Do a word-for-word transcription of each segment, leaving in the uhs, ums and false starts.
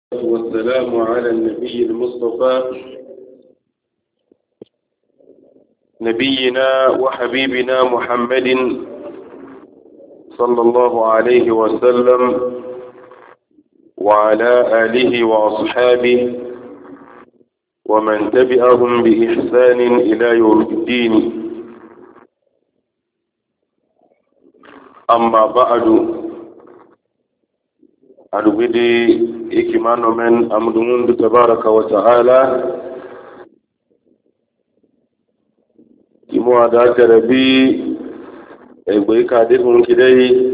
والسلام على النبي المصطفى نبينا وحبيبنا محمد صلى الله عليه وسلم وعلى آله وأصحابه ومن تبعهم بإحسان إلى يوم الدين. أما بعد أدوبدي إكمان من أمدون تبارك وتعالى كمو أداك ربي إبويك أدفن كدي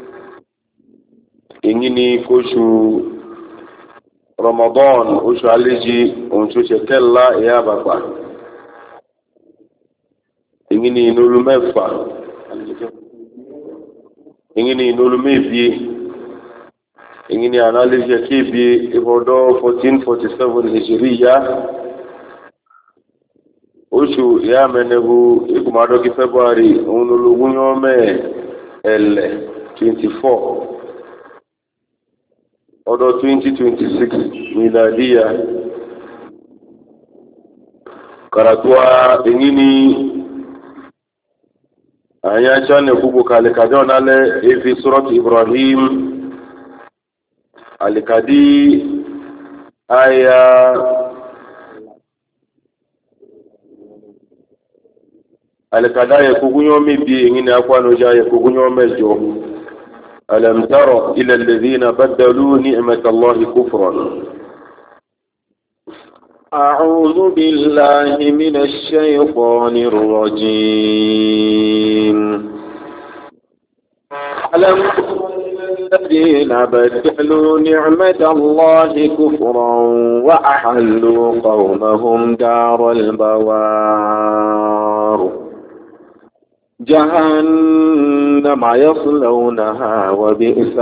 إنني كوشو رمضان وشو عليجي ونشو شكلا يا بابا إنني نولو مفا إنني نولو مفي ingini analyse ya kibi ibodo fourteen forty-seven hijriya oṣù ya menebu ikumado ki February onulugun yome ele twenty-four odo twenty twenty-six miladiya karatwa ingini aya chane kubu kale kadona le efi surat Ibrahim alikadi aya alikada ya kugunyo mibi ngine akwano ja ya kugunyo mejo alam tara ila alladhina badalu ni'mat allahi kufran. أعوذ بالله من الشيطان الرجيم. ألم الذين بدلوا نعمة الله كفرا وأحلوا قومهم دار البوار جهنم يصلونها وبئس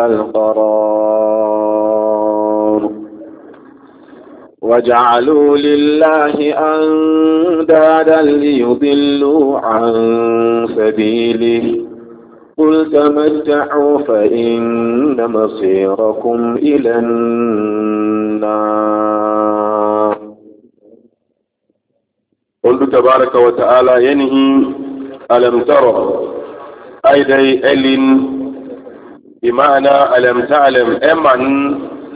القرار وجعلوا لله أندادا ليضلوا عن سبيله قل تمتعوا فإن مصيركم إلى النار. قل تبارك وتعالى ينهي ألم ترى أيدي أل بمعنى ألم تعلم أمن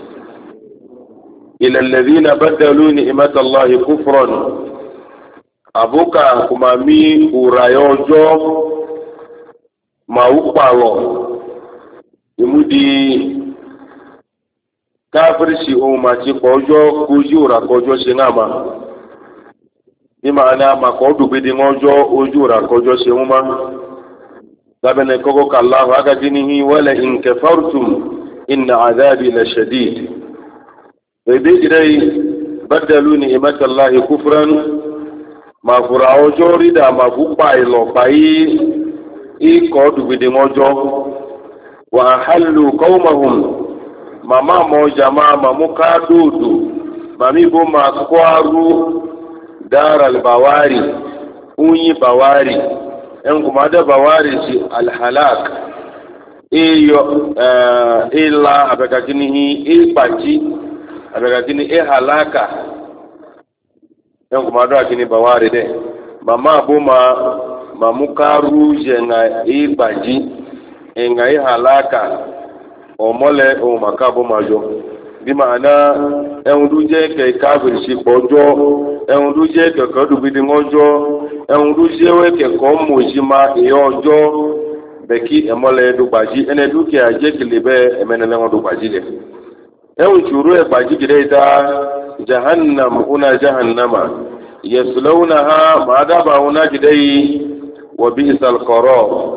إلى الذين بدلوا نعمة الله كفرا أبوك كمامي ورايوجو ma ukpalo imudi kafirisi o ma ti kojo koju ra kojo se ngama ni maana ma ko dubidi ngojo oju ra kojo se nguma dabene koko kallahu aga dinihi wala in kafartum inna adhabi la shadid bebe idai badalu ni'matallahi kufran ma furao jori da ma bukpa ilo pai iko dubidi mojo wa halu qaumahum mama moja mama mukadudu mami bo makwaru daral bawari unyi bawari en kuma da bawari si al halak iyo uh, illa abakakini ibaji abakakini e halaka en kuma da kini bawari de mama bo ma mamuka ruje nga ibaji nga ihalaka omole o makabo majo bi maana enuduje ke kafir si bojo enuduje ke kodu bidi ngojo enuduje we ke ko mojima eojo beki emole du baji ene duke aje kilibe emenele ngodu baji le ewu churu e baji gideita jahannam una jahannama yaslawnaha madaba una gidei وبئس القرار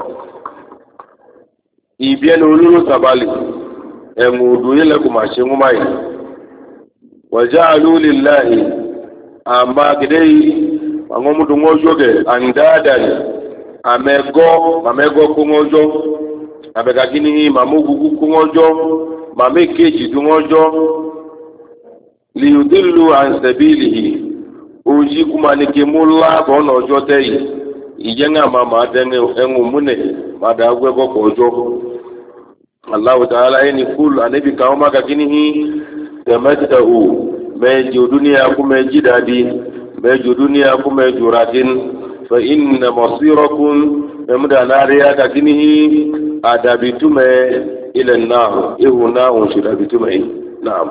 ibien ululu tabali emudu ile kumashingu mai waja'alu lillahi amma gidei angomudu ngojoge andadan amego amego kungojo abegagini mamugu kungojo mamekeji dungojo liyudillu an sabilihi oji kumanike mulla bono jotei ijenga mama denge engu mune mada gwego kojo Allah Ta'ala yani kul anabi kauma kakinihi tamatta'u meju dunia kumeji dadi meju dunia kumeju radin fa inna masirakum memda nariya kakinihi adabitume ila an-nar ihuna unshidabitume naam.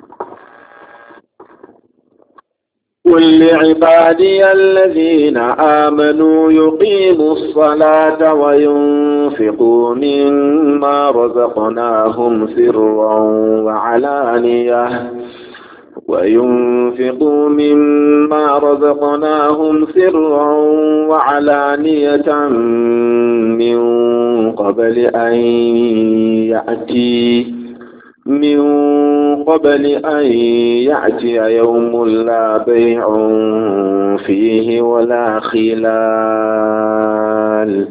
قل لعبادي الذين آمنوا يقيموا الصلاة وينفقوا مما رزقناهم سرا وعلانية وينفقوا مما رزقناهم سرا وعلانية من قبل أن يأتي من قبل أن يأتي يوم لا بيع فيه ولا خلال.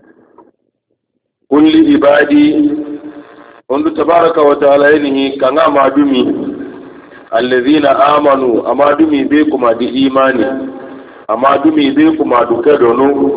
قل لعبادي قل تبارك وتعالى إنه كنا معدومي الذين آمنوا أمادومي بكم دي إيماني أمادومي بكم دكدونو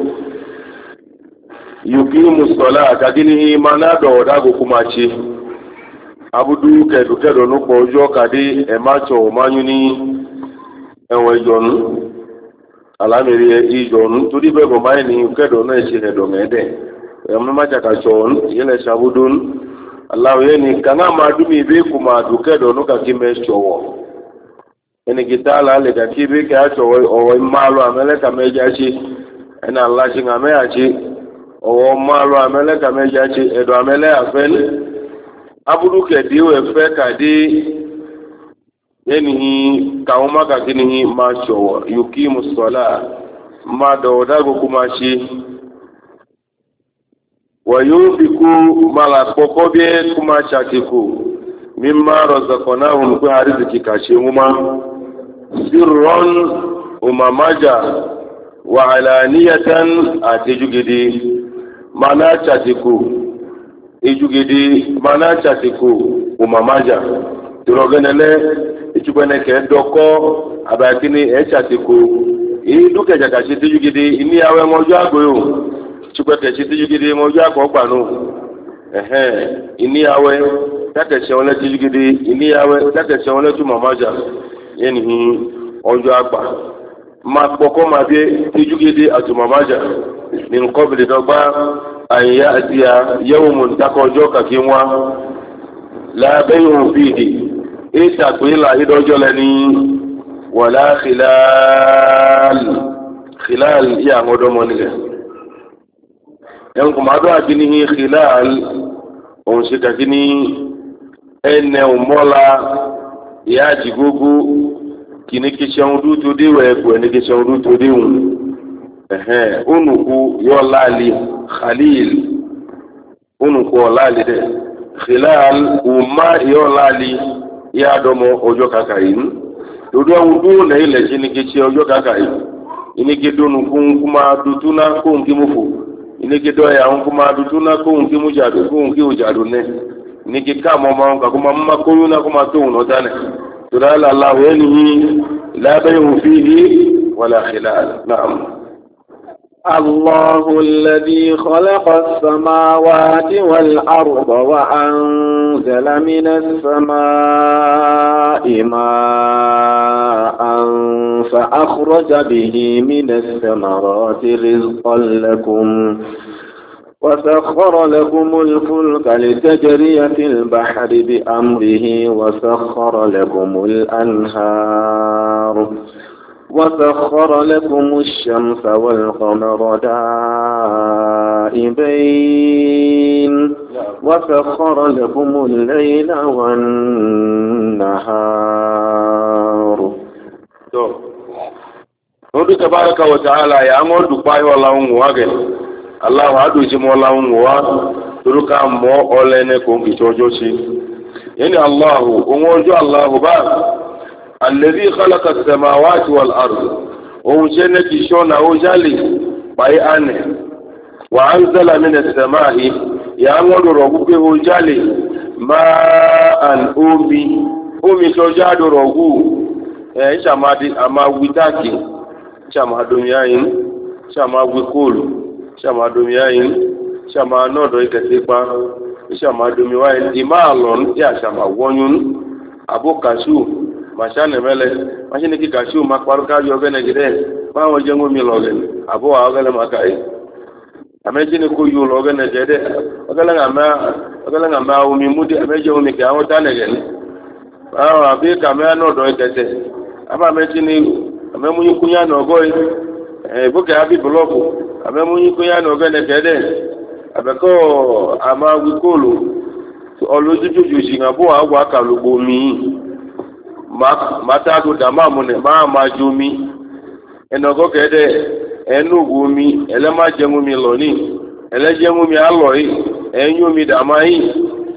يقيموا الصلاة كدينه إيمانا دوداغو كماشي abudu kedu kedu no po ojo kade e ma cho manyu ni enwe jonu alamiri e jonu tudi be go mai ni kedu no e se kedu ngede e mo ma chaka chon yele sabudun allah ye ni kana ma dumi be kuma du kedu no ka kime chowo ene gitala le ka kibe ka chowo o malu amele ka mejachi ena allah singa me achi o malu amele ka mejachi edo amele afen abudu kedi we fe kadi yenihi kauma ka kinihi ma chowo yukimu sala ma dodago kumashi wa yunfiku mala kokobie kumashatiku mimma razaqnahum ku hariziki kashimuma sirran umamaja wa alaniyatan atijugidi mana chatiku ejugede mana chatiku umamaja turogenele echubene ke doko abakini e chatiku iduke jaka chitijugede ini awe mojo agoyo chubeke chitijugede mojo akopanu ehe ini awe take chewole tijugede ini awe take chewole tu mamaja yeni ojo agba ma poko ma be tijugede atu mamaja min qabli dogba an ya'tiya yawmun takojoka kinwa la bay'un fihi ita qila idojo leni wala khilal khilal ya ngodo monile en kuma do akini khilal on sitakini ene umola ya jigugu kiniki chaudu to diwe ko ni chaudu to diun ehe unuku yolali khalil unuku yolali de khilal umma yolali ya domo ojo kakain dodo wudu na ile jini kichi ojo kakain iniki dunu kuma dutuna ko ngimufu iniki do ya kuma dutuna ko ngimu jadu ko ngiu jadu ne iniki kama mama kuma mama ko yuna kuma to no dane turala allah walihi la bayhu fihi wala khilal na'am. الله الذي خلق السماوات والأرض وأنزل من السماء ماء فأخرج به من الثمرات رزقا لكم وسخر لكم الفلك لتجري في البحر بأمره وسخر لكم الأنهار وسخر لكم الشمس والقمر دائبين وسخر لكم الليل والنهار. Odu tabaraka wa ta'ala ya amor du pai wala unwage Allah adu jimo wala unwa turuka mo olene ko kichojoshi yani Allah unwojo Allah ba الذي خلق السماوات والأرض ووجنك شونا وجالي بيانه وأنزل من السماء يأمر ربك وجالي ماء أمي أمي شجاد ربو إيش أمادي أما ويتاكي شما دمياين شما ويكول شما دمياين شما نودو إكتيبا شما دمياين إمالون يا شما ونيون abo kashu mashane mele mashine ki kashu makwaruka yogene gide ma wo jengo mi logen abo agale makai amejine ko yu logene gide agale ngama agale ngama o mi mudi ameje o mi ka o tanegen ah abi kama no do tete aba mejine amemunyi kunya no goy e boke abi bloku amemunyi kunya no gene gide abeko ama wikolu olojujuju singabo agwa kalugbo mi ma mata do dama mune ma ma jumi enogo kede enugu mi ele ma jemu mi loni ele jemu mi aloi enyu mi dama yi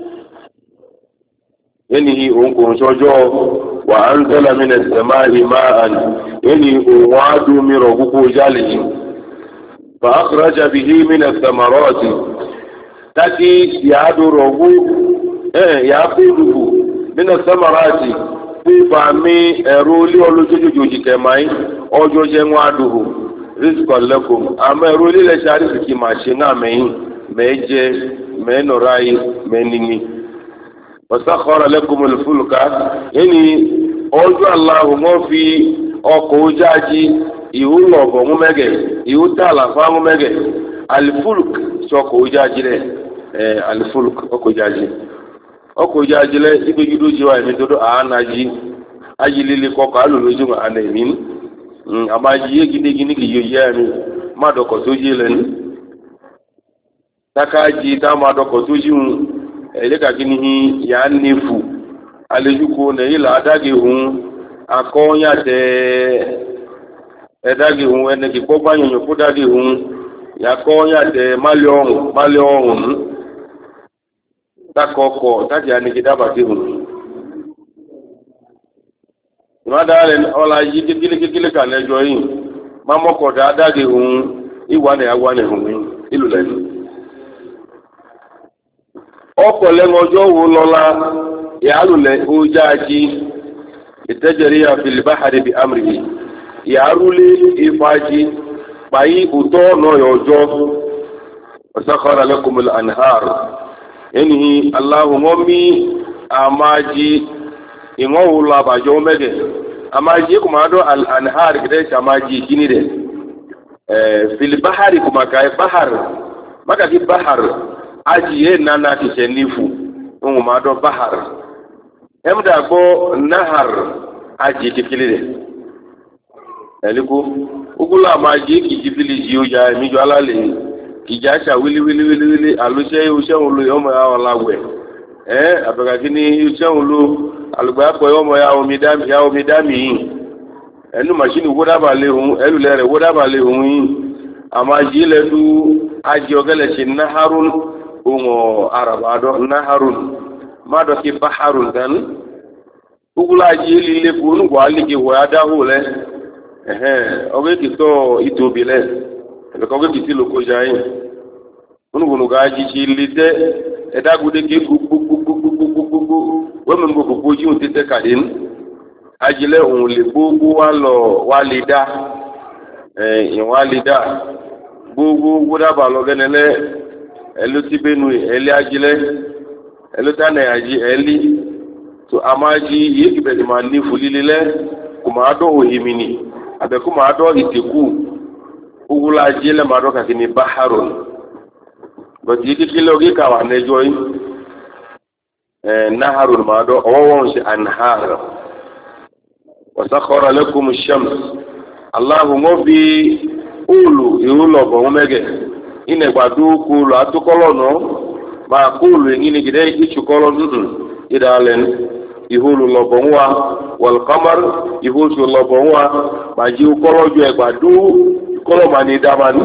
eni onko sojo wa anzala min as-samai ma'an eni wadu mi rogugo jali fa akhraja bihi min ath-thamarati taki yadu rogu eh ya kudubu min ath-thamarati fa mi eruli olujujuju jikemai ojo je nwaduhu rizqan lakum ama eruli le shari ki ma shinga meyin meje menorai menini wasakhara lakum alfulka yani ojo allah mo fi oko ojaji iwulo bo mu mege iwutala fa mu mege alfulk soko ojaji re eh alfulk oko ojaji oko jajile ibe gido jiwa mi dodo anaji ajilili ko ka lulu juma anemin mm amaji gidi gidi gi yoyami madoko tojilen takaji ta madoko tojun ele ka kini ya nefu alejuko ne ila adage hun akonya de edage hun ene ki popa yonyo podage hun ya konya de malion malion takoko tati anikidaba tihu madalen ola yiki kile kile kan ejo yin mamoko dada ge hun iwane awane hun ilu len okole ngojo wo lola ya lule ujaji itajriya fil bahri bi amrihi ya rule ifaji bai uto no yojo sakhara lakum al anhar enihi allahu ngomi amaji ingo la bajo mege amaji kuma do al anhar gide amaji kinide eh fil bahari kuma kai bahar maka ki bahar aji ye nana ki senifu ngo ma do bahar emda go nahar aji tikilide eliku ugula amaji ki jibili jiyo ja mi jo alale kijasha wili wili wili wili aluse use ulu yomo ya olawe eh abega kini use ulu alugba ko yomo ya omidami ya omidami enu machine woda ba le hun elu lere woda ba le hun amaji le du aji ogele sin naharun umo arabado naharun mado ki baharun dan ugula ji lile kunu gwa ligi wa da hole eh oge ki to itobile ko ge ti loko jai unu gunu gaji chi lite edagude ke gugugugugugugu we men go boji on tete kadin ajile on le gugu walo walida eh in walida gugu guda balo genele elu tibenu eli ajile elu tane aji eli to amaji yiki be mani fulilile kuma ado ohimini abe kuma ado iteku ugula jile madoka kini baharun but yiki kilogi kawa nejoy eh naharun mado owon si anhar wa sakhara lakum ash-shams Allahu ngobi ulu iulo bo mege ine gbadu kulu atukolo no ma kulu ngini gide ichukolo ndu idalen ihulu lobonwa wal qamar ihulu lobonwa maji ukolo ju egbadu kolo mani damani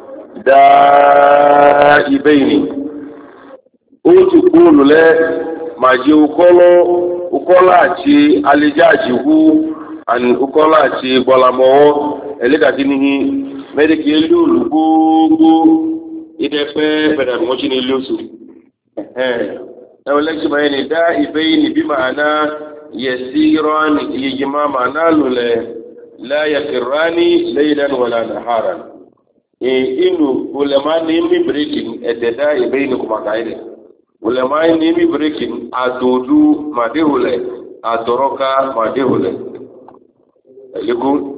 da ibeini otu kulu le maji ukolo ukola ati alijaji hu an ukola ati bolamo eleka kinihi mediki lulu gugu idepe beda mochi ni lusu eh eweleki bayani da ibeini bimaana yasiran yijma maana lule la yakirani laylan wala naharan e inu ulama ni mi breaking ededa ibeini kuma kaide ulama ni mi breaking adudu madehule atoroka madehule eliku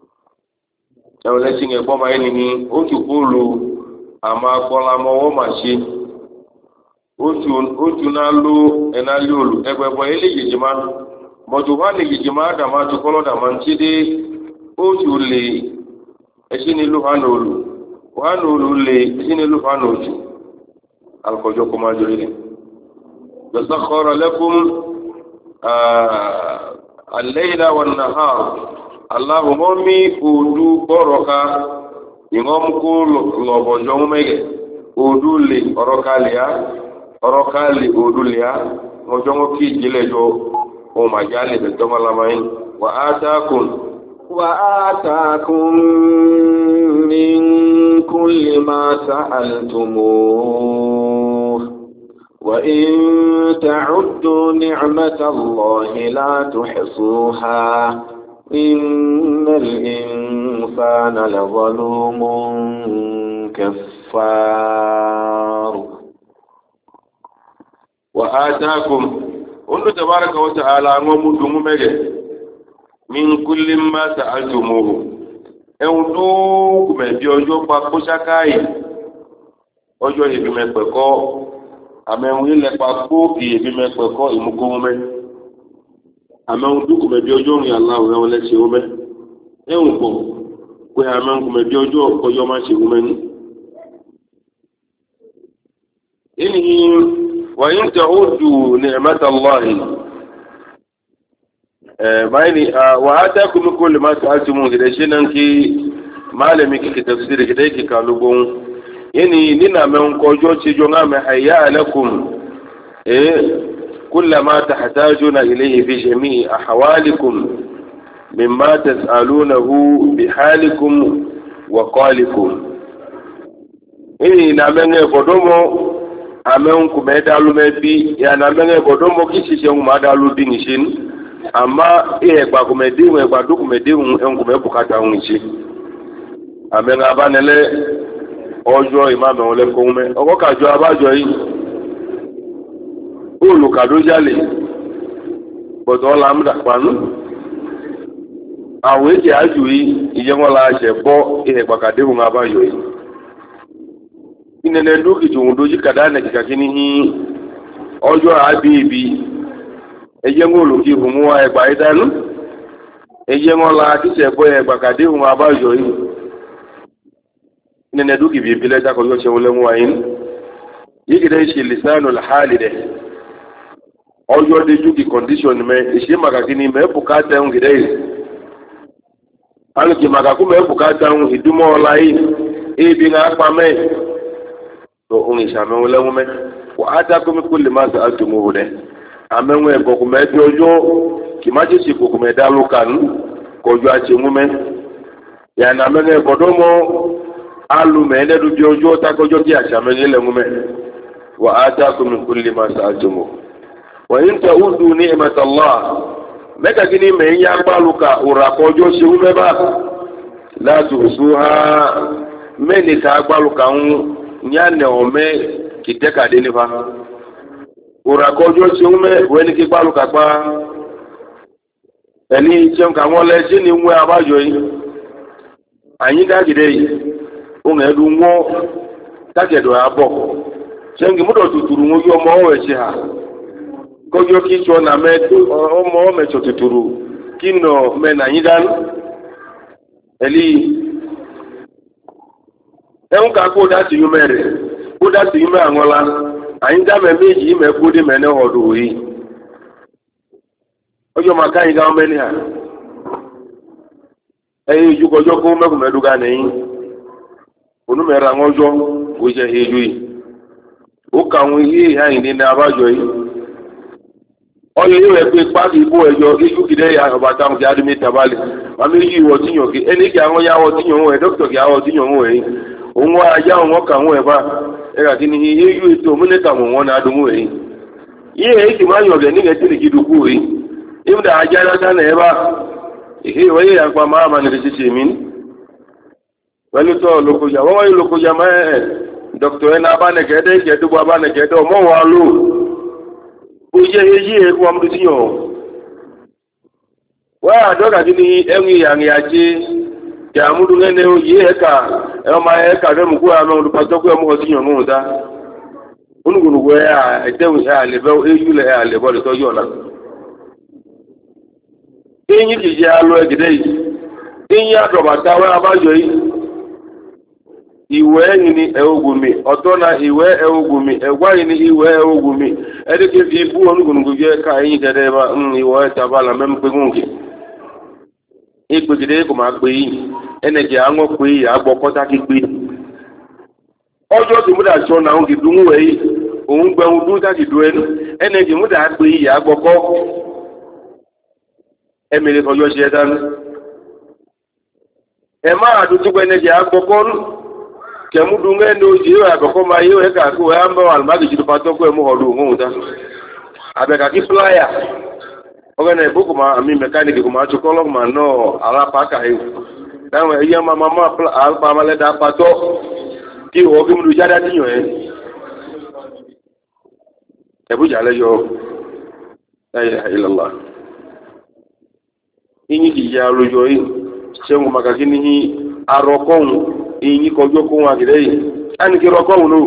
ewele singe boma eni ni otu polu ama kola mowo machi otu otu nalu enali olu egbebo ele yijima modu wani yijima da ma tukolo da manchide otu le esini lu hanolu hanolu le esini lu hanoju alkojo kuma jori wasakhara lakum al-layla wan-nahar Allahu momi udu boroka ingom ko lobo jomege uduli orokalia orokali udulia mojongo ki jilejo o majali be tomala mai wa ataakum wa ataakum min kulli ma sa'altumuh wa in ta'uddu ni'matallahi la tuhsuha innal insana lazalumun kaffar wa ataakum undu tabaraka wa ta'ala ngomu dungu mege min kulli ma sa'altumuhu ewdu kume bi ojo pa ko sakai ojo ibi me peko ameun ile pa ko ibi me peko imuko me ameun du kume bi ojo rin Allah we wole se o me ehun po ko ameun kume bi ojo ojo ma se o me ni inhi wa in ta'udu ni'matallahi bayni wa ataakum min kulli ma sa'altum gida shinan ki malami ki tafsir gida ki kalubun yani nina men kojo ci jonga me hayya lakum eh kullama tahtajuna ilayhi fi jami'i ahwalikum mimma tas'alunahu bihalikum wa qalikum ini na men kodomo amen ku me dalu me bi ya na men kodomo ki ci se mu dalu dingi shin ama ihe gba kumedi nwe gba du kumedi en kume bukata unchi amenga banele ojo imame ole kume ogo kajo abajo yi ulu kado jale bodo la mda panu awe je aju yi iye ngola se bo ihe gba kade un abajo yi inene nduki jundoji kadane kikakini hi ojo abibi eje ngolo ki humu wa egba idanu eje ngola ti se bo egba kade hun abajo yi nene duki bi bile ta ko yo se wole mu wa yin yiki dai shi lisanul halide ojo de duki condition me ise magakini me bukata un gidai alu ki magaku me bukata un hidumo lai e bi na pa me to un isa me wole mu me wa atakum kulli ma sa'altumuhu de amenwe bokume dojo kimaji si bokume dalukan kojo achimume ya na mene kodomo alu mene du jojo ta kojo ki achamene le mume wa ataakum min kulli ma sa'altumu wa in ta'udu ni'mat Allah meka kini me ya baluka ura kojo si mume ba la tusuha meni ka baluka un nyane ome kiteka denifa ura kojo si ume weni ki palu kapa eni chen ka won le ji ni nwe abajo yi anyi da gide yi o nge du nwo ta ke do abo chen gi mudo tuturu nwo yo mo we chi ha kojo ki cho na me o mo me cho tuturu kino me na yin dan eli en ka ko da ti yumere ko da ti yume angola anyị ga me meji ime kwudi mene hodu yi ojo maka anyị ga meni ha eyi juko joko me ku meduga nei unu mera ngojo uje heju yi o ka won yi ha ni na abajo yi oyo yi we pe pa ki bo ejo iju kide ya obata mu jadi mi tabali ma mi yi wo tinyo ki eni ki awon ya wo tinyo wo doctor ki awon tinyo wo yi òun ajá wọn kà wọn ẹ̀bá ẹ̀rà kí ni iye yóò ètò múlẹ́kà wọn wọn náà dùnmú èyí iye èyí kì máa yọ̀gẹ̀ nígbà tí nìkí dùkú èyí ìmúdà ajá lásán ẹ̀bá ìhé ìwọ́yé àpá máa ma nìrì ṣíṣe mi pẹ̀lú tọ́ lókojá wọ́n wáyé lókojá máa ẹ̀ dọ̀kítọ̀ ẹ̀ náà abánẹ̀kẹ́dẹ́ ìjẹ́dúgbò abánẹ̀kẹ́dẹ́ ọmọ wa lò ó yẹ èyí ẹ̀kú amúdú sí yàn wa doka gini enwi yang yaji ya mudu ngene ye ka e ma e ka dem ku ama ndu pato ku mo ti yon da unugunu we ya edewu ya le be eyule ya le bo to yona enyi ti ya lo egide yi enyi adobata wa abajo yi iwe ni ewugumi otona iwe ewugumi egwari ni iwe ewugumi edike bi bu onugunu je ka enyi dede ba iwe tabala mem pegungi igbegide ko ma pe yi enege anwo pe yi agbokota ki pe ojo ti muda so na ungi dunwu we yi ohun gbe ohun dun ta ti do enu enege muda pe yi agboko emele kojo se dan e ma adu ti enege agboko kemudu ngendo ji wa agboko ma yi we ka ko amba wal ma ji pato ko mo hodu ohun ta abeka ki flyer ogene buku ma ami mechanic ko ma chukolo ma no ala paka he dawe iya mama ma al pa male da pato ki o gi mu jada ti yo e e bu jale yo la ilaha illallah inyi di ya lo yo yi sengu makakini hi arokon inyi ko jo ko wa gide ani ki rokon no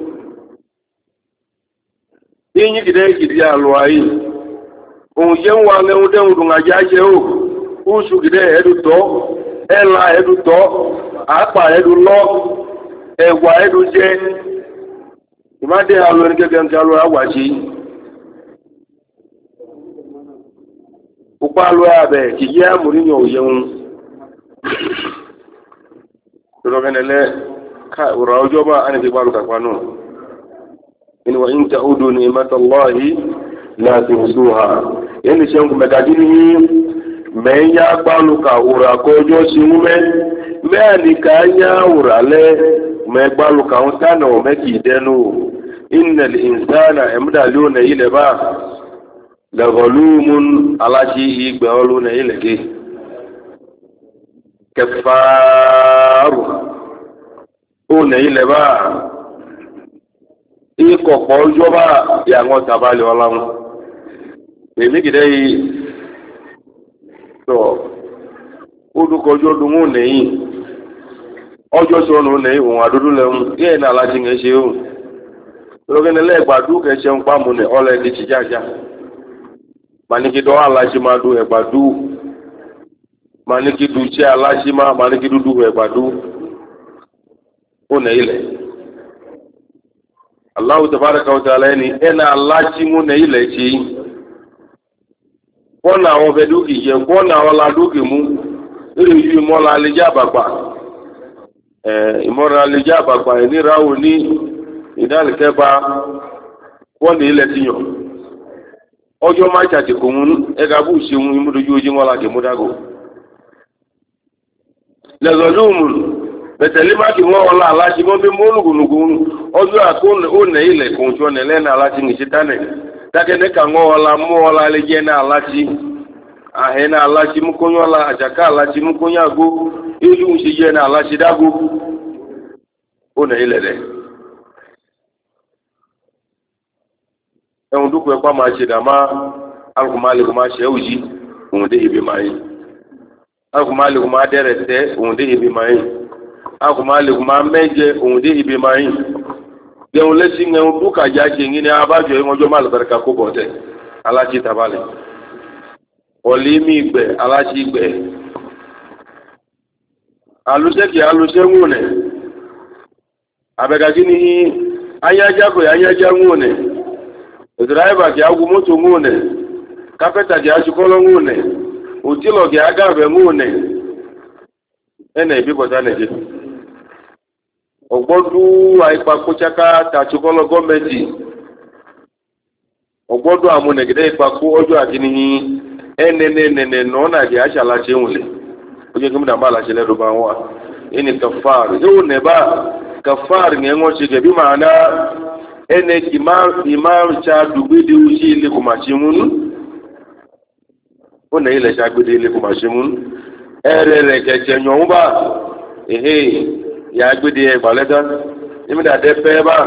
inyi gide gide ya lo ayi ohun jẹ́ ń wà lẹ́hun dẹ́hun dùn àjá jẹ́ ò oṣù gidẹ́ ẹ̀dù tọ́ ẹ̀là ẹ̀dù tọ́ àpà ẹ̀dù lọ ẹ̀wà ẹ̀dù jẹ́ ìmádé alọ́ ẹni gẹ́gẹ́ ń kálọ́ àwàṣí pupa alọ́ abẹ kì yẹ́ àmúríyàn òyẹun tọ́lọ́gẹ́nẹ̀lẹ́ ọ̀rọ̀ ọjọ́ bá á ní ti pàlù kàpá náà inú wa ń ta ó dùn ní mẹ́tàlọ́hì láti ṣúha ẹni ṣe ń mẹ́gàdí ní mẹ́yà gbálùkà òrà kọjọ́ sí múmẹ́ mẹ́àní ká yá òrà lẹ́ mẹ́gbálùkà ń tánà mẹ́kì dẹnu ìnàlẹ̀ ìsáànà ẹ̀múdàlẹ́ ònà ilẹ̀ bá lẹ́gọ̀lúmùn aláṣí ìgbẹ̀ ọlọ́nà ilẹ̀ gẹ́ kẹfàárù ònà ilẹ̀ bá ikọ̀pọ̀ ọjọ́ bá yàwọn tàbálẹ̀ ọláwọn èmi gidẹ yìí tọ odúkọjọ dùnmù nẹyìn ọjọ́ sọnù nẹyìn òun àdúdú lẹhùn yẹn náà láti ń ṣe òun lọgẹnẹ lẹgbàdú kẹsẹ ń pàmò nẹ ọlẹ ti ti jájá màníkìdọ aláṣẹ máa du ẹgbàdú màníkìdù tí aláṣẹ máa màníkìdù du ẹgbàdú ó nẹyìn lẹ Allahu tabaraka wa ta'ala ni ena aláṣẹ mú nẹyìn lẹ ṣe yìí. Kọ́nà àwọn ọ̀fẹ́ dúkì jẹ kọ́nà àwọn aládùkì mú lórí ìlú ìmọ̀lá alẹ́jẹ́ àbàpà ìmọ̀lá alẹ́jẹ́ àbàpà ìníráwò ní ìdálẹ́kẹ́bà kọ́nà ilẹ̀ ti yàn ọjọ́ máa ṣàtìkò mú ẹgbà bú ṣeun ìmúdojú ojú mọ́lá kẹmúdágò lẹ́gọ̀lúùmù bẹ̀tẹ̀lẹ́ má kí wọ́n ọlá aláṣẹ mọ́ bí mọ́lùgùnùgùn ọjọ́ àkóònà ilẹ̀ kòǹtọ́ nẹ̀lẹ́nà aláṣẹ nìṣẹ́tánẹ̀ takene ka ŋɔwɔla mɔwɔla le dze na alati ahe na alati mukonyɔla adzaka alati mukonyago edu ŋusi dze na alati dago one yi le ɖe ɛŋu dukɔ ɛkpa ma tse dama alukuma le kuma tse ewu dzi òun de ebe ma yi alukuma le kuma dɛ rɛ tɛ òun de ebe ma yi alukuma le kuma mɛdze òun de ebe ma yi. Gẹ̀hún lẹ́sí ẹ̀hún tó kàjá ṣe ń ní abájọ ìwọ́njọ́ máa lọ́bẹ̀rẹ̀ kó bọ̀ tẹ̀ aláṣí tabalẹ̀ ọ̀lẹ́mí ìgbẹ̀ aláṣí ìgbẹ̀ alùsẹ́kì alùsẹ́wọ̀n nẹ̀ abẹ́gàkí ní ayájákò ayájá wọn nẹ̀ ìdíráìbà kì á gun mọ́tò wọn nẹ̀ kápẹ́tà kì á ṣukọ́lọ́ wọn nẹ̀ òtílọ̀ kì á gàbẹ̀ wọn nẹ̀ ẹnẹ̀ ìbíbọ̀tá nẹ̀jẹ̀. Ogbodu àìpàkóṣáká tàṣukọlọ gọọmenti ogbodu àmúnẹgẹdẹ ìpàkó ọjọ́ àkínní ẹnẹnẹnẹnẹ nọọnà àjẹ àṣàlàṣẹ ńlẹ ojú kí mo dàbà àlàṣẹ lẹdọ bá wà ẹni kàfàr yóò nẹbà kàfàr ní ẹwọn ṣe gẹbí màá ná ẹnẹ ìmá ṣá dùgbẹdẹ oṣù ilé kò má ṣe múnú ó nẹ ilẹ̀ ṣàgbẹdẹ ilé kò má ṣe múnú ẹrẹ rẹ kẹsẹ yọ̀hún bá ehe. Ya gbede ẹgbàlẹ́dá nímìdá dẹ́pẹ́ bá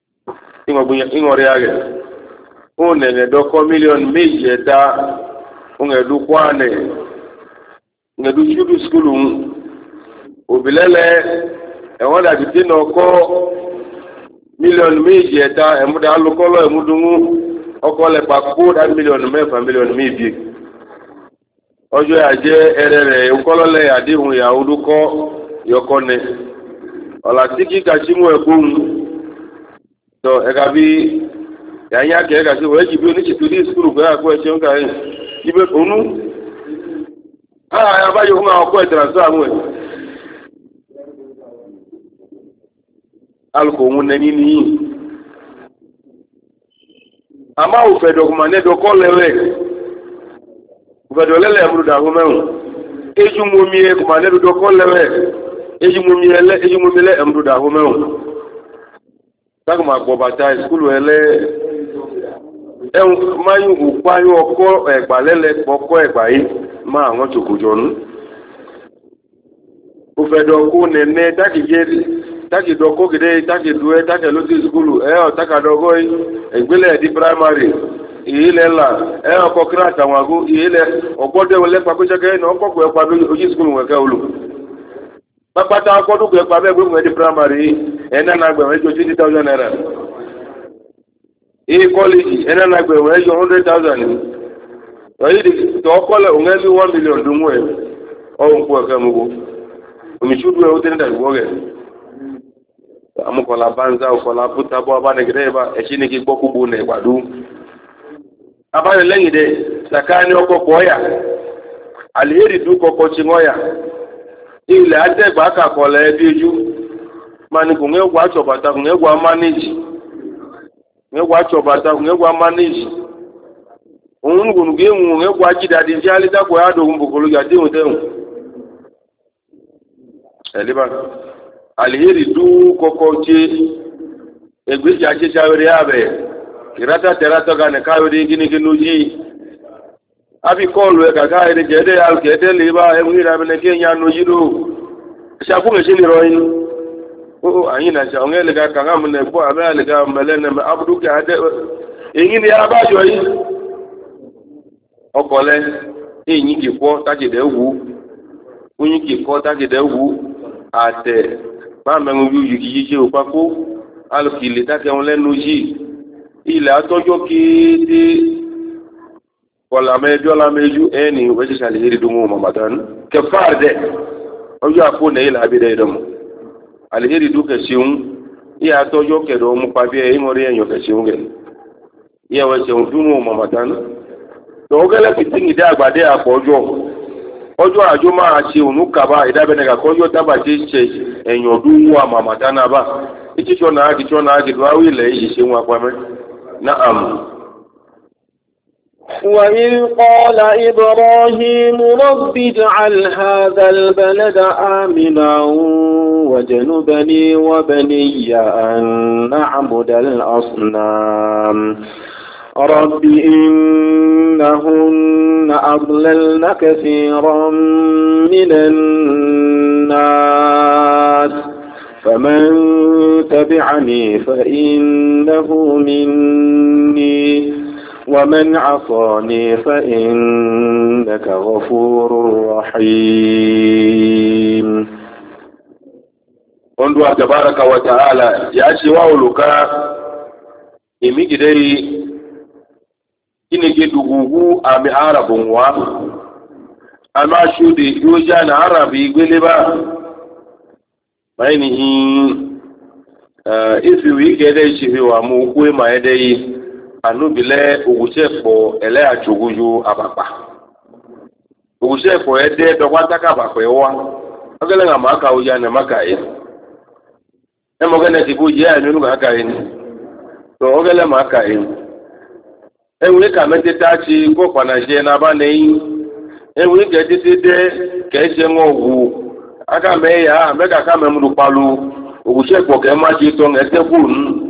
ìwọ̀n rí ààrẹ ó nẹ̀rẹ̀ dọ́kọ́ mílíọ̀nù méjì ẹ̀dá ungedu kwane ngedu chudu skulu obilele e wada bitino ko million meji eta emuda alukolo emudungu okole paku da million mefa million mebi ojo aje erere ukolole adihun ya uduko yokone ola tiki kachimu ekun to egabi yanya ke ga si weji bi oni chitudi skulu ko akwa eche nka yin ibe kunu ah ya ba yo ma ko transfer mu alko mun nani ni ama u fe dokumane do ko lewe u fe do lele amru da ho meun eju mo mi e kuma ne do ko lewe eju mo mi ele eju mo mi le amru da ho meun tak ma gbo bata skulu ele e mayu upayo oko egba lele oko egba yi ma awon chokojonu u fe do ko ne ne taki je taki do ko gide taki duwe taki lo ti skulu e o taka do go egbele di primary ile la e o ko krata wagu ile ogbode wole pa ko jege no ko ko pa do oji skulu we ka olu papata ko do ko pa be gbe di primary e na na gbe we jo twenty thousand naira e college e na na gbe we jo one hundred thousand o yi di to ko le o ngeli one million dunwe o nko ka mugo omi chudu e o tene da wo ge amukola banza ukola puta bo abane greba echini ki boku bune kwadu abane lengide sakani oko koya alheri du koko chingoya ile ate gba ka kole biju mani kunge gwa chobata kunge gwa manage kunge gwa chobata kunge gwa manage ohun gunu ge mu kunge gwa jidadi jali da ko ado mbukulu ya diun teun eliba alheri du koko che egbeji ache chawere abe kirata terata gane kawere gini ginuji abi kolu e kaka ere jede al kede liba e mwira bene kenya no jiro shaku me shini royin o ayina cha ongele ga kanga mne bo abe ale ga melene me abdu ka ade eyini abajo yi okole eyin ki ko tajide wu oyin ki ko tajide wu ate ma me ngu yu ki je opako alukile ta ke on lenu ji ile atojo ki ti wala mejo la meju eni weje sale hiri dungu mamatan ke farde ojo akune ile abide dum alheri duke siun iya atojo ke do mu pabe e ngori enyo ke siun ge iya weje dungu mamatan do gele fitingi de agbade apojo ojo ajo ma se unu kaba idabene ga kojo taba ti se enyo dungu mamatan ba ichi chona agi chona agi do awile yi se won apame na'am. وإذ قال إبراهيم رب اجعل هذا البلد آمنا واجنبني وبني أن نعبد الأصنام رب إنهن أضللن كثيرا من الناس فمن تبعني فإنه مني ومن عصاني فإنك غفور رحيم. Ondwa tabaraka wa taala yachi wauluka imigidei kini kidugugu ami arabu wa ama shudi yuja na arabi gweleba mainihi uh, ifi wigede chihi wa mukwe maedei anubile ugusepo ele achuguju abapa ugusepo ede dokwataka abapa ewa ogele nga maka uja ne maka e emogene tikuje anu nga aka eni to ogele maka e enwe ka meteta chi ko panaje na ba nei enwe ke titide ke je ngowu aka me ya mega ka memru palu ugusepo ke ma ji to ngete kun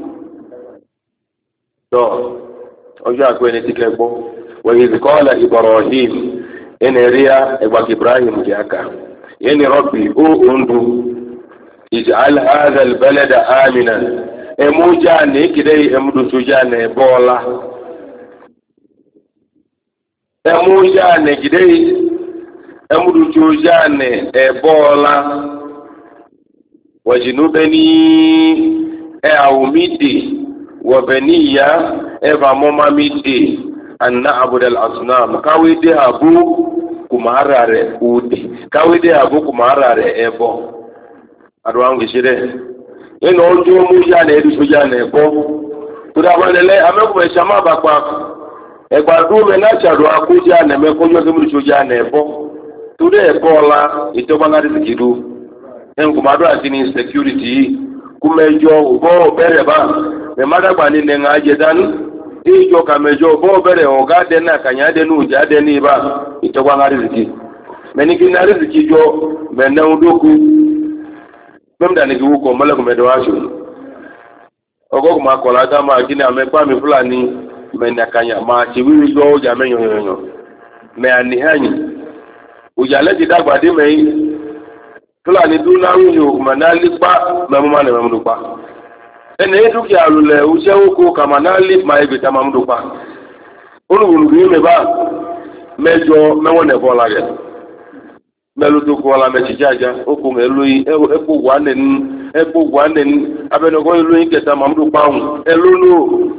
to ojo akwene tikebo wa iz qala ibrahim eneria eba ibrahim jaka yani rabbi o undu ij'al hadha albalada aminan emuja ne kidai emdu sujane bola emu jane gidei emu du jane ebola wajinubeni e awmidi wa baniya e ba moma midi anna abudal asnam kawide abu kumarare udi kawide abu kumarare ebo adwangu shire eno ojo mu jane edu jane ebo tura balele amekume shama bakwa egbadu me na chado akuja na me kojo ke mu soja na ebo ture ebola itoba rizikidu en kumado atini security kumejo ubo bere ba me madagba ni ne ngaje dan ijo kamejo ubo bere oga de na kanya de nu ja de ni ba itoba riziki meni kina riziki jo me na udoku memda ni ko mala ko me do ashu ogo kuma kola da ma kini amepa mi fulani mena kanya ma ti wi go ja me yoyoyo me ani hanyi ujale ti dagba de me fulani du na wi yo kuma na lipa me mo ma le me pa ene du ki alule u se oko kama na lip ma ebe ta ma mu pa olugulu bi me ba mejo me won e bola ge melu to ko la me ti jaja oko me loyi e po wa ne e po wa ne abenogo loyi keta ma mu pa un e lolo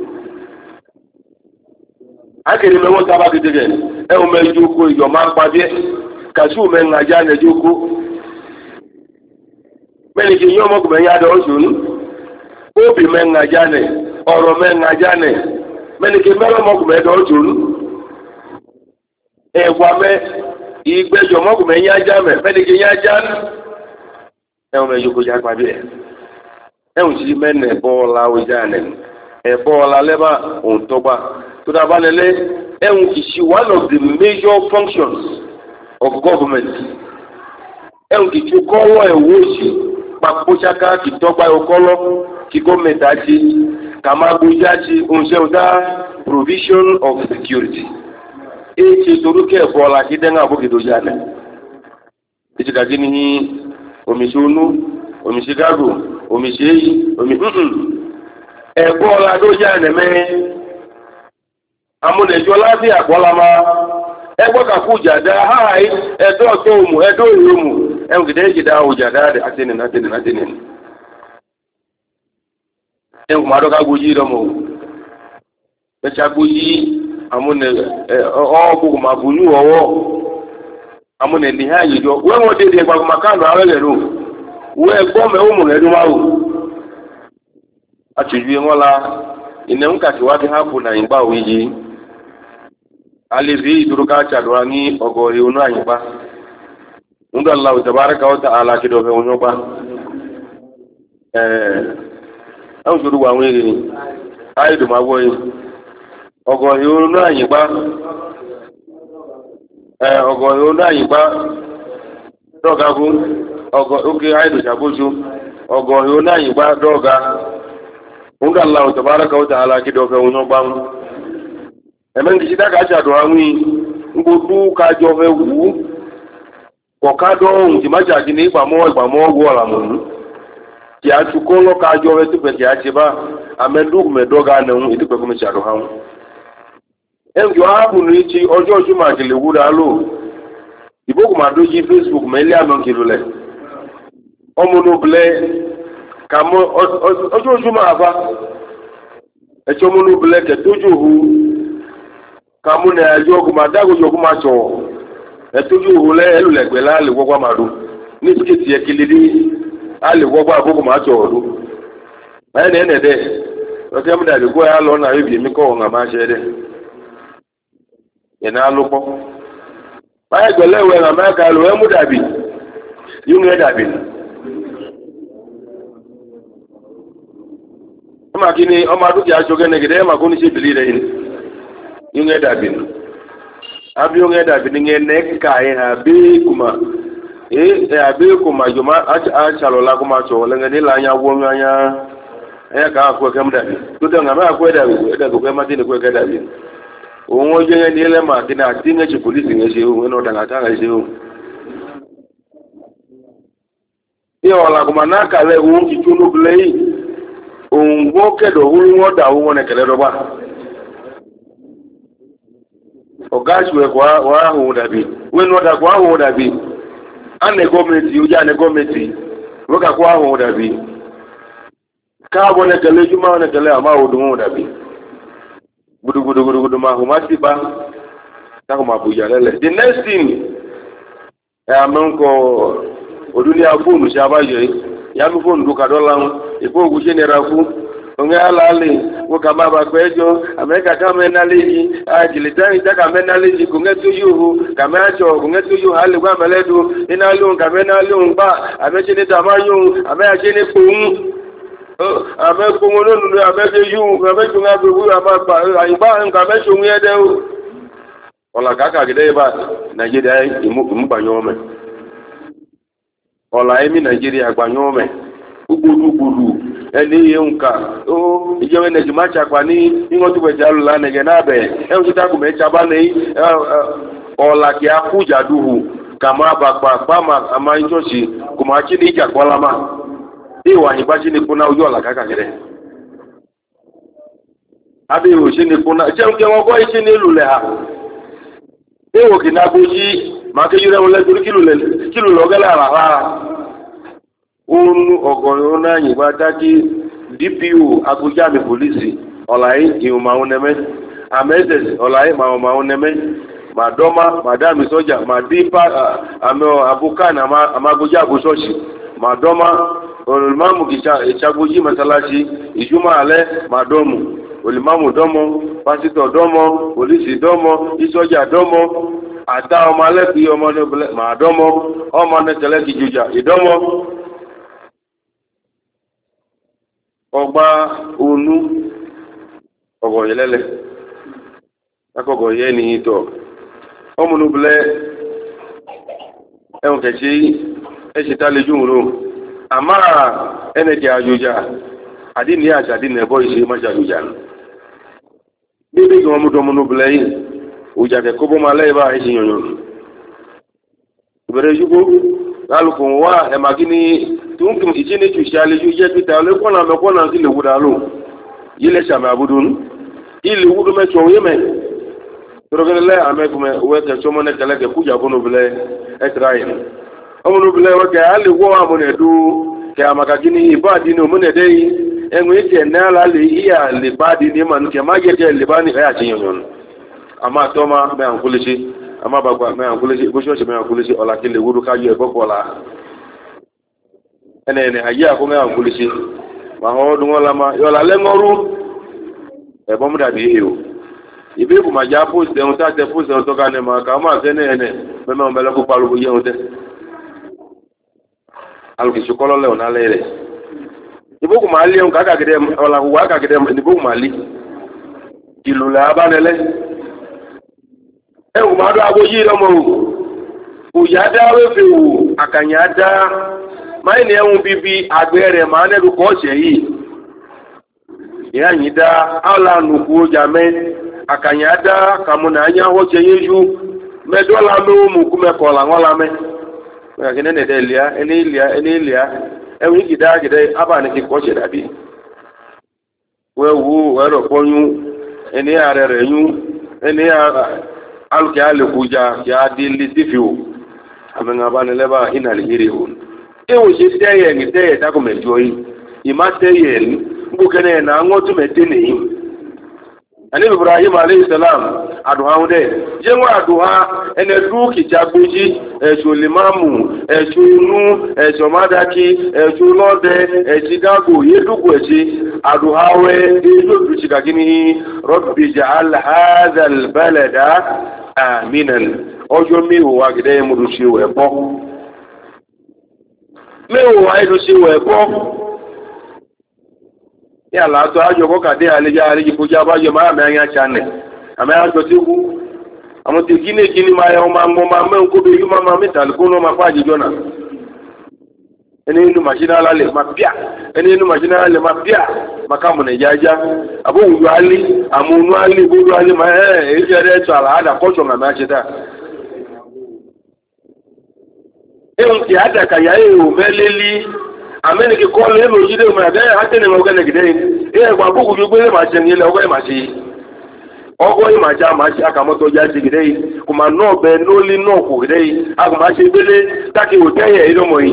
akiri me won taba gidege e o me joko iyo ma pa bi kasu me ngaja ne joko me ni ki yo mo ko me ya do sun obi me ngaja ne oro me ngaja ne me ni ki me mo ko me do sun e wa me igbejo mo ko me ya ja me me ni ki ya ja e o me joko ja pa bi e o si me ne bola o ja ne e bola leba on toba to da banele and is one of the major functions of government and if you call a woshi papochaka kitogba okolo ki government aji kama bujaji onse oda provision of security e ti toruke bola kidenga bogido jana ti ka gini omisunu omisigago omiseyi omi e bola do jana me amunejo labi agbolama egbo ka ku jada hai edo to mu edo irumu engide jida o jada de atene na atene na atene en ma do ka goji do mo be cha goji amune o bu ma bunu owo amune ni ha yi do we mo de de gba ma kan do awele ru we gbo me o mu le du ma o atuju ngola ine nka ti wa ti hapu na ingba wiji alivi duruka chadwa ni ogori unu anyiba ndo Allah tabaraka wa taala kido fe unyoba eh au juru wa wiri aidu magoyi ogori unu anyiba eh ogori unu anyiba doga gu ogo oge aidu chabuju ogori unu anyiba doga ndo Allah tabaraka wa taala kido fe unyoba emen ki sita ka cha do anwi ngudu ka jo fe wu ko ka do un ti ma ja ki ni pa mo pa mo wo la mu ti a tu ko lo ka jo fe tu pe ti a ti ba amendu me do ga na un ti pe ko me cha do han en jo a bu ni ti ojo ju ma ki le wu da lo ibo ko ma do ji Facebook me le anon ki lo le o mo no ble ka mo ojo ju ma ba e cho mo no ble ke tojo hu kamune ajogu madago jogu macho etuju hule elu legbela ali gwogwa madu ni skiti ekilidi ali gwogwa abugo macho odu ayi ne ne de o ke mda go ya lo na ibi mi ko nga ma shede ina alupo ayi gele we na ma ka lo e mudabi yunge dabi ma kini o ma du ya joge ne gide ma ko ni se bilire ni yunge dabin abi yunge dabin nge neka e ha be kuma e e abi kuma juma a chalo la kuma cho le ngani la nya wo nya e ka ko kam da to da ngama ko da ko da ko ma tin ko ga da bi o ngo je ni le ma tin a tin nge police nge je o no da ga ta ga je o e wala kuma na ka le o ki tunu blei o ngo ke do hu ngo da o ne ke le do ba ọ̀gáṣù ẹ̀kọ́ wà áhùn dàbí wẹ́nu ọ̀dàkọ̀ áhùn dàbí ánẹ̀ gọ́ọ̀mẹ̀ntì ojú ánẹ̀ gọ́ọ̀mẹ̀ntì wọ́kàkọ̀ áhùn dàbí káàbọ̀ nẹ̀kẹ̀lẹ̀ jùmọ̀ nẹ̀kẹ̀lẹ̀ àmà òdùn dàbí gudugudugudugudu máa hùn má sí bá tákùn máa bùjà lẹ́lẹ̀. The next thing ẹ̀ àmẹ́ńkọ̀ òdúnlé fóònù ṣe abáyọ̀ yàmí fóònù tó kàdọ́là ń ìfó ògùn ṣe nira fún onge alali woka baba kwejo ameka kama enaleji ajilitani taka menaleji kungetu yuhu kama acho kungetu yuhu hali kwa meledu inalu kama inalu ba amechini tamayun amechini pum ame kumulunu ameke yu ameke ngabe hu amaba aiba kama chungede ola kaka gide ba Nigeria imu banyome ola emi Nigeria gbanyome ugburu ẹni yẹn nka ó ìjọba ẹnẹjì máa ṣàpá ní níwọ̀n tó bẹ̀jẹ̀ alùlá nẹ̀gẹ̀ náà bẹ̀ ẹ̀hún tó dákùn mẹ́ta bá ní ọ̀là kí a kú jàdúhù kà máa bàgbà pàmà àmà ìjọsí kò máa ṣí ní ìjà kọ́lámà bí ìwà àyìnbá ṣí ní kúnná ojú ọ̀là kákàkiri. abẹ́ ìwò ṣí ní kúnná jẹun kí wọ́n kọ́ iṣẹ́ ní ìlú lẹ̀ ha. ìwò kì náà bó yí màá kéjú rẹ̀ wọlé torí kílù lọ́gẹ́lẹ́ àràrà. Unu ọgọrọ náà yìnbá dájí D P O agbójáde pòlísì ọ̀làyé ìhùnmáwọn nẹ́mẹ́ àmẹ́sẹ̀sì ọ̀làyé màwọn nẹ́mẹ́ màdọ́mà màdámi sọ́jà màdípa àmì àbúkàn àmàgbójáde ṣọ́ọ̀ṣì màdọ́mà olùmọ́mù ìṣàgbójí mẹ́sàlásì ìṣúmọ̀ alẹ́ màdọ́mù olùmọ́mù dọ́mọ pásítọ̀ dọ́mọ pòlísì dọ́mọ ìṣọ́jà dọ́mọ àtà ọmọ alẹ́ fi ọmọ màdọ́mọ ọmọ nẹ́tẹ̀lẹ́ kìjọjà ìdọ́mọ. Ọgbà onú ọgọ̀ yẹlẹ́lẹ́ akọ̀gọ̀ yẹ ní ìtọ̀ ọmọnúbulẹ̀ ẹ̀hùn kẹ̀ṣí ẹ̀ṣẹ̀ tá lè jùmùrò àmà ẹnẹ̀kẹ̀ àjòjà àdínní àṣà àdínní ẹ̀bọ́ ìṣe máṣe àjòjà nù. bíbí kí wọ́n mú dọ́mọnúbulẹ̀ yìí òjà kẹ̀kọ́ bọ́ máa lẹ́yìn bá ẹ̀ṣẹ̀ yọ̀nyọ̀ ìbẹ̀rẹ̀ ṣubú lálùkù wá ẹ̀màgí ní tunkum ichini chushali yuje pita le kona me kona kile wudalo yile shama abudun ile wudu me cho yeme torogele le ame kume weke chomo ne kale ke kuja kono bele etrain omono bele weke ale wo amone du ke amakagini ibadi no mone dei enwe ite na la le iya le badi ni man ke maje ke le bani ya chinyonyon ama toma me ankulishi ama bagwa me ankulishi bosho me ankulishi ola kile wudu ka yoebokola ene ene ayi akunga ankulisi ma ho dungo lama yo la lengoru e bomu da bi yo ibe ku ma ja post de unta te post on to ka ne ma ka ma se ne ene me me mbele ku palu ye unte alu ki chukolo le ona lele ibe ku ma li on ka ka gede ola ku wa ka gede ni bu ma li ilu la ba nele e ku ma do abo yi lo mo ku ya da we fi wu akanya da máa ní ẹ̀hún bíbí àgbẹ̀ rẹ̀ máa nẹ́rù kọ́ ṣẹ̀ yìí ìyá yìí dá àlànùkú ọjà mẹ́ àkànyà dá kàmúnà anyá ọ̀ṣẹ̀ yéjú mẹ́dọ́là mẹ́wọ́ mú kú mẹ́kọ̀ làwọn lámẹ́ ẹ̀kẹ́ ní ẹ̀dẹ̀ ìlíà ẹni ìlíà ẹni ìlíà ẹ̀hún gìdá gìdá abànìkì kọ́ ṣẹ̀ dàbí wẹ́wù ẹ̀rọ pọ́nyú ẹni ààrẹ rẹ̀ yún ẹni alùkẹ́ àlèkùjà kí á di lé sífìwò àmì àbánilẹ́bà ìnàlẹ̀ yìí rẹ̀ wò ewo ṣe tẹ́yẹ̀ ní tẹ́yẹ̀ dákùnmẹ̀jọ yìí ìmá tẹ́yẹ̀ ní gbókẹ́nẹ̀ na ń wọ́n túnmẹ̀ tẹ́ nìyí. àní Ibrahim aleyhisselam àdùhá ń dẹ̀ jẹ́ wọ́n àdùhá ẹnẹ dúkìá gbójí ẹ̀ṣù limamu ẹ̀ṣù inú ẹ̀ṣù mádàkí ẹ̀ṣù lọ́dẹ ẹ̀ṣì gágò yédùkù ẹ̀ṣì àdùhá wẹ́ ẹ̀ṣù dùchìkàkí ní rabbi ja'al hadha al-balada aminan ọjọ́ mi ò wá gẹ́gẹ́ mú mẹ́wọ̀ àìdù sí wọ̀ ẹ̀kọ́ ní àlàátọ́ àjọkọ́ kàdé àlejò àlejò fojú abájọ máa mẹ́ àyà chanẹ̀ àmẹ́ àjọ tí kú àwọn tí gíní gíní máa yẹ ọmọ àmọ́ máa mẹ́ nkó bí yúmọ́ máa mẹ́ta lókún náà máa fáàjì jọ́nà ẹni inú màṣínà alálẹ̀ máa píà ẹni inú màṣínà alálẹ̀ máa píà máa kàmù nà ìjájá àbó òwúrò alẹ́ àmúnú alẹ́ gbogbo alẹ́ máa ẹ̀ èyí ti ẹ̀rẹ́ ẹ̀tọ́ àlàádà kọ́ṣọ̀ nà máa ṣe dáa ehun ti adaka ya ewu meleli amenike ko le lo jide mo aga ya tene mo gane gide e gba bugu ju gbe ma se ni le ogo ma se ogo imaja machi aka moto jaji gidei kuma no be noli no ku gidei aka machi bele taki uteye ilo moyi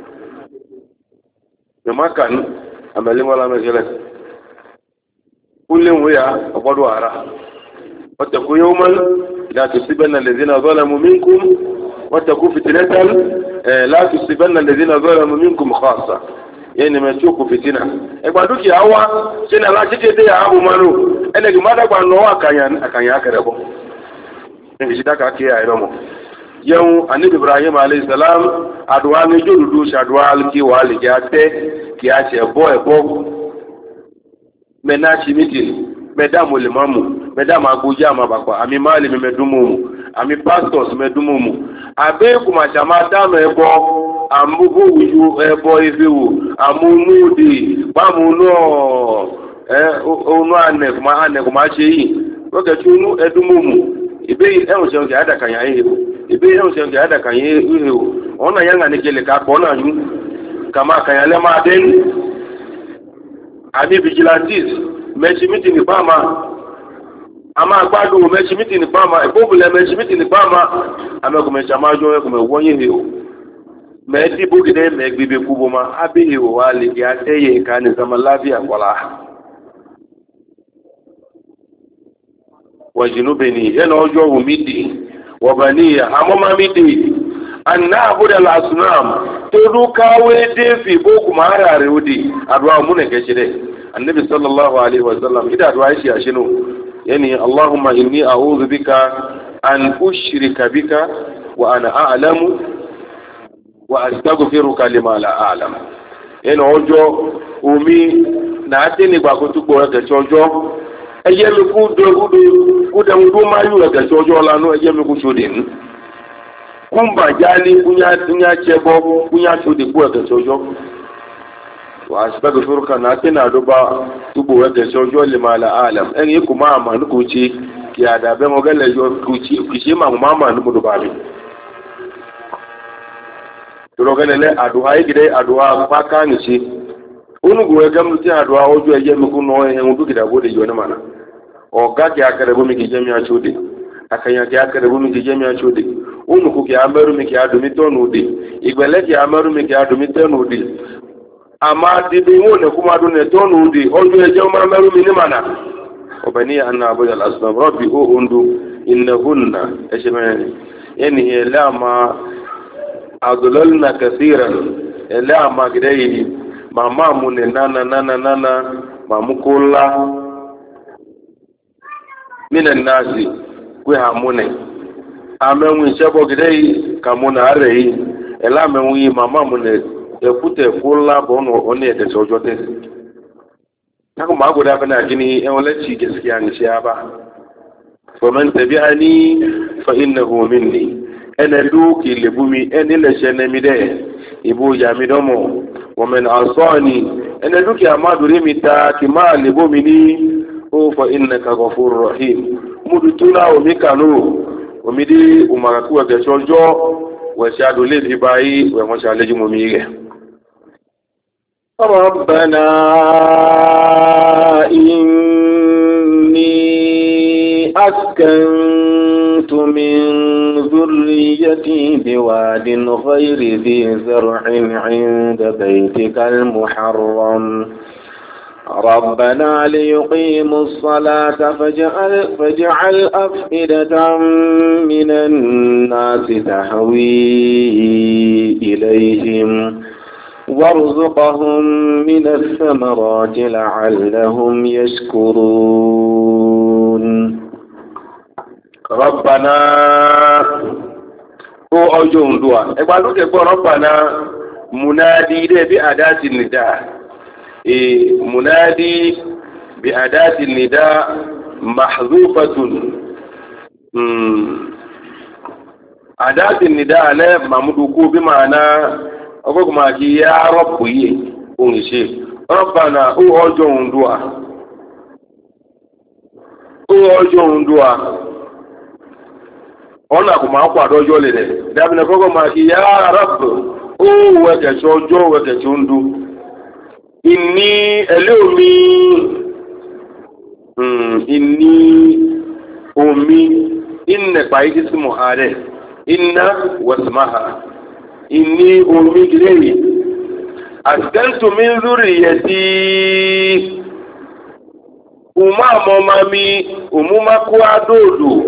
makan ameli wala mejele kullu wiya ogodo ara wataku yawman la tusibanna alladhina zalamu minkum wataku fitnatan la tusibanna alladhina zalamu minkum khassa yani mechuku fitina e gbaduki awa sina la tete ya abu manu ene ki mada gba no akanya akanya akarebo ngi sitaka ke ya iromo yau annabi ibrahim alayhi salam adwa ni jodudu shadwa alki wali jate ki ache bo e bo menachi meeting medamu limamu medama aguja mabakwa ami mali medumu ami pastors medumu abe kuma chama tano ebo ambugu uju ebo ifiwu amunudi bamuno eh onu ane kuma ane kuma cheyi oke tunu edumumu ibe ehun se oge adaka yan ehe ibe ehun se oge adaka yan ehe ona yanga ni kele ka ko na yu kama kan le ma den abi vigilantes mechi meeting pama ama agbadu mechi meeting pama ebobule mechi meeting pama ama ko mechi amajo ko me wonye he o me di bugide me gbibe kuboma abi he o wale ya teye kan zama lafiya wala wajinubeni yana ojo umidi wabaniya amoma midi anna abuda al-asnam to kawe defi boku marare udi adwa mun ke shire annabi sallallahu alaihi wasallam ida adwa shi ashinu yani allahumma inni a'udhu bika an ushrika bika wa ana a'lamu wa astaghfiruka lima la a'lam yani ojo umi na ateni gba ko tugbo ke ojo eye mi ku do gudu ku dem du mayu e ke ojo lanu eye mi ku sodin kumba jali kunya kunya chebo kunya sodi ku e ke ojo wa astaghfiruka na tena do ba tubo e ke ojo le mala alam en yi kuma ma ku ci ki ada be mo gele yo ku ci ki ci ma mama nu do ba mi to gele le aduha yi gide aduha pa kan ci unugu e gam ti aduha ojo eye mi ku no e en du gida bo de yo na mana o ga ki akare bo mi ki jemi a chode akanya ki akare bo mi ki jemi a chode unugu ki amaru mi ki adu mi tonu de igbele ki amaru mi ki adu mi tonu de ama di bi won ne kuma du ne tonu de ojo eje o maru mi ni mana o bani anna abu al asbab rabbi o undu innahunna eshmani yani lama adlalna kaseeran lama gidai mama mun nana nana nana mamukola minan nasi kwe hamune amenwu sebo gidei kamuna arei ela menwu mama mune ekute kola bono one de sojote tako magoda bana gini en wala ci gaskiya ne shi ba fa man tabi'ani fa innahu minni ana duki libumi en la shanami de ibu jamidomo wa man asani ana duki amadu rimita kima libumi ni o fa innaka ghafurur rahim mudutuna o mikanu o midi umarakuwa ga sojo wa shadu le bibai wa ma sha leji mumige ربنا إني أسكنت من ذريتي بواد غير ذي زرع عند بيتك المحرم ربنا ليقيموا الصلاة فاجعل, فاجعل أفئدة من الناس تهوي إليهم وارزقهم من الثمرات لعلهم يشكرون ربنا هو أوجون دعاء إقبالوا تقول ربنا منادي بأداة النداء إيه منادي بأداة النداء محذوفة أداة النداء لا ممدوكو بمعنى ọgbọ́gbọ́ máa kí yá rọ́pù yìí ohun ṣe rọ́pàá ó ọjọ́ ohun dúà ó ọjọ́ ohun dúà ọ̀nà kò máa pàdé ọjọ́ lè rẹ̀ dábìnà kọ́kọ́ máa kí yá rọ́pù ó wẹ̀kẹ̀ṣọ́ ọjọ́ wẹ̀kẹ̀ṣọ́ ń dú ìní ẹ̀lẹ́ omi ìní omi inna bai ismu hare inna wasmaha inni omi gidai askantu min zuriyati uma momami umuma kwa dodo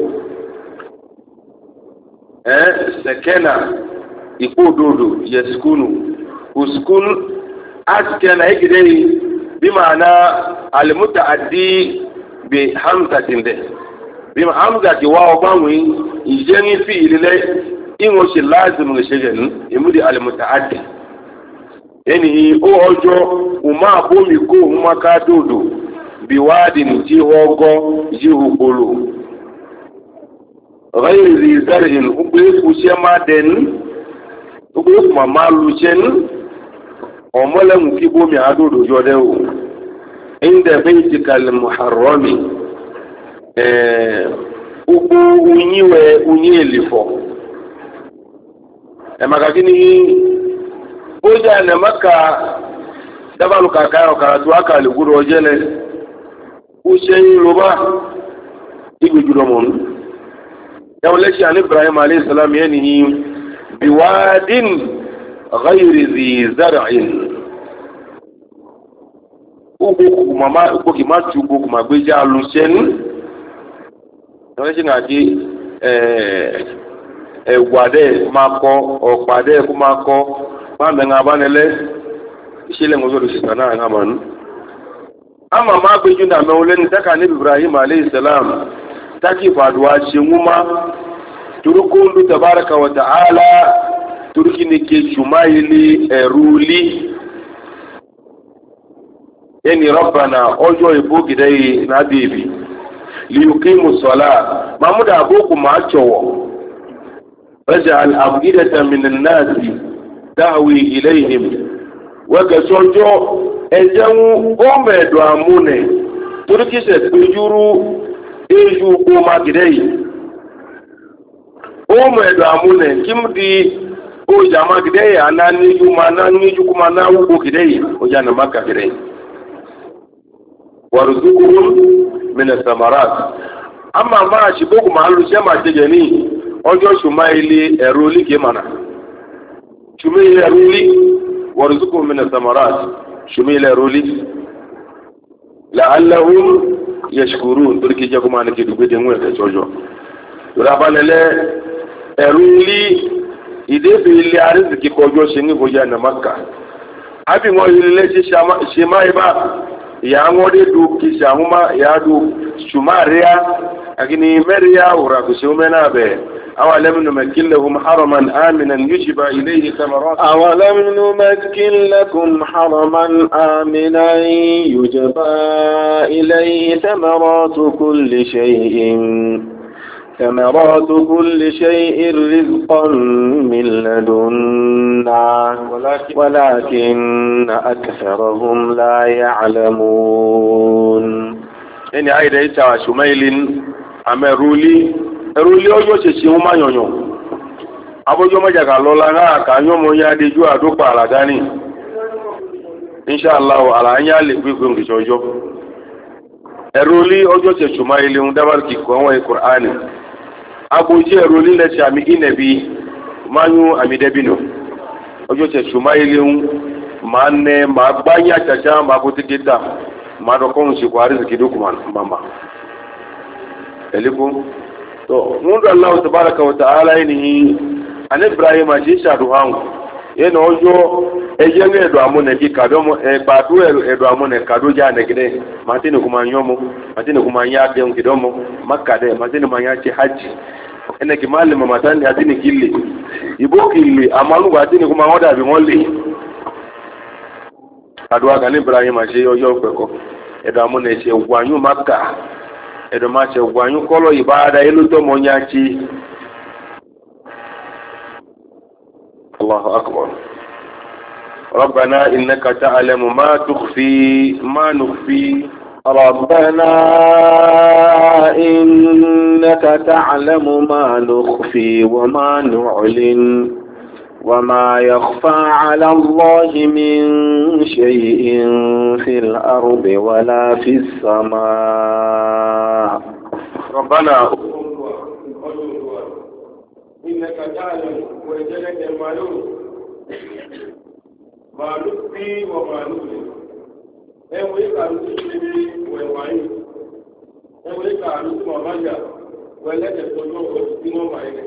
eh sekena ipo dodo yaskunu uskun askana gidai bima'ana al-muta'addi bi hamzatin de bima hamza ki wa banwi ijeni fi ilile inwo shi lazim ga shejen imudi al-muta'addi yani o ojo uma bomi ko uma ka dodo biwadin ji hogo ji hukulu ghayri zi zar'in ubwe ku shema den ubwe kuma malu chen o molan ki bomi adodo jode o inda baitikal muharrami eh ubu unyiwe unyelifo e makakini oja na maka dabalu kakayo karatu aka liguro ojele usheyin loba igujuro mon ya waleshi an Ibrahim alayhi salam yani biwadin ghayri zi zar'in ubu mama ubu kimachu ubu kumagbeja alusen waleshi ngati eh egwade mako opade kumako mame ngabanele ishile ngozoro sitana ngaman ama magbeju na meulen taka ni Ibrahim alayhi salam taki fadwa shinguma turukundu tabaraka wa taala turkini ke shumaili eruli yani rabbana ojo ibugi dai na bibi li yuqimu salat mamuda abuku machowo waj'al afidatan min an-nas tahwi ilayhim wa kasojo ejawu omedo amune turkise tujuru eju ko magidei omedo amune kimdi o jama gidei anani juma nani juma na ugo gidei o jana makka gidei warzuquhum min ath-thamarat amma ma shiboku mahalu shema tejeni ojo shumaili eruli kemana shumaili eruli warzuquhum min ath-thamarat shumaili eruli la'allahum yashkurun turki jakuma ne kidu gede ngwe ke jojo rabalele eruli ide bi ile arziki kojo shini goja na makka abi ngo ile shi shama shima iba ya ngode du kishahuma ya du shumaria lakini meria ura kushumena be awalam numakkin lahum haraman aminan yujiba ilayhi thamarat awalam numakkin lakum haraman aminan yujiba ilayhi thamarat kulli shay'in ثمرات كل شيء رزقا من لدنا ولكن أكثرهم لا يعلمون إني عيد إيسا شميل أما رولي رولي أجو ششيهم ما يونيو أبو جو مجاك اللولا ناكا يوم يادي جو أدوك على داني إن شاء الله على أن يالي بيكم كشوجو رولي أجو ششميل ندبر كي كوان القرآن abuji eroli le chami inebi manyu amidebino ojo che chuma ileun manne magbanya chacha mabutikita madokon si kwari zikidukuman mama eliku to mundu Allah tabaraka wa taala ini an Ibrahim ajisha duhangu yeno ojo ejenge edo amune ki kadomo e badu edo amune kado jane kide matini kumanyomo matini kumanyake unkidomo makade matini manyache haji ene kimali mamatani atini kili ibo kili amalu atini kumangoda bi wonle adwa kan Ibrahim aje oyo peko edo amune se gwanyu makka edo ma se gwanyu kolo ibada eluto monyachi Allahu akbar ربنا إنك تعلم ما تخفي ما نخفي ربنا إنك تعلم ما نخفي وما نعلن وما يخفى على الله من شيء في الأرض ولا في السماء ربنا إنك تعلم وجلك معلوم ما نخفي وما نعلن ẹwọ ìkà lóṣù níbi wẹ̀wà yìí ẹwọ ìkà lóṣù mọ̀májà wẹ̀lẹ́dẹ̀ tó lọ́wọ́ tí wọ́n wà ilẹ̀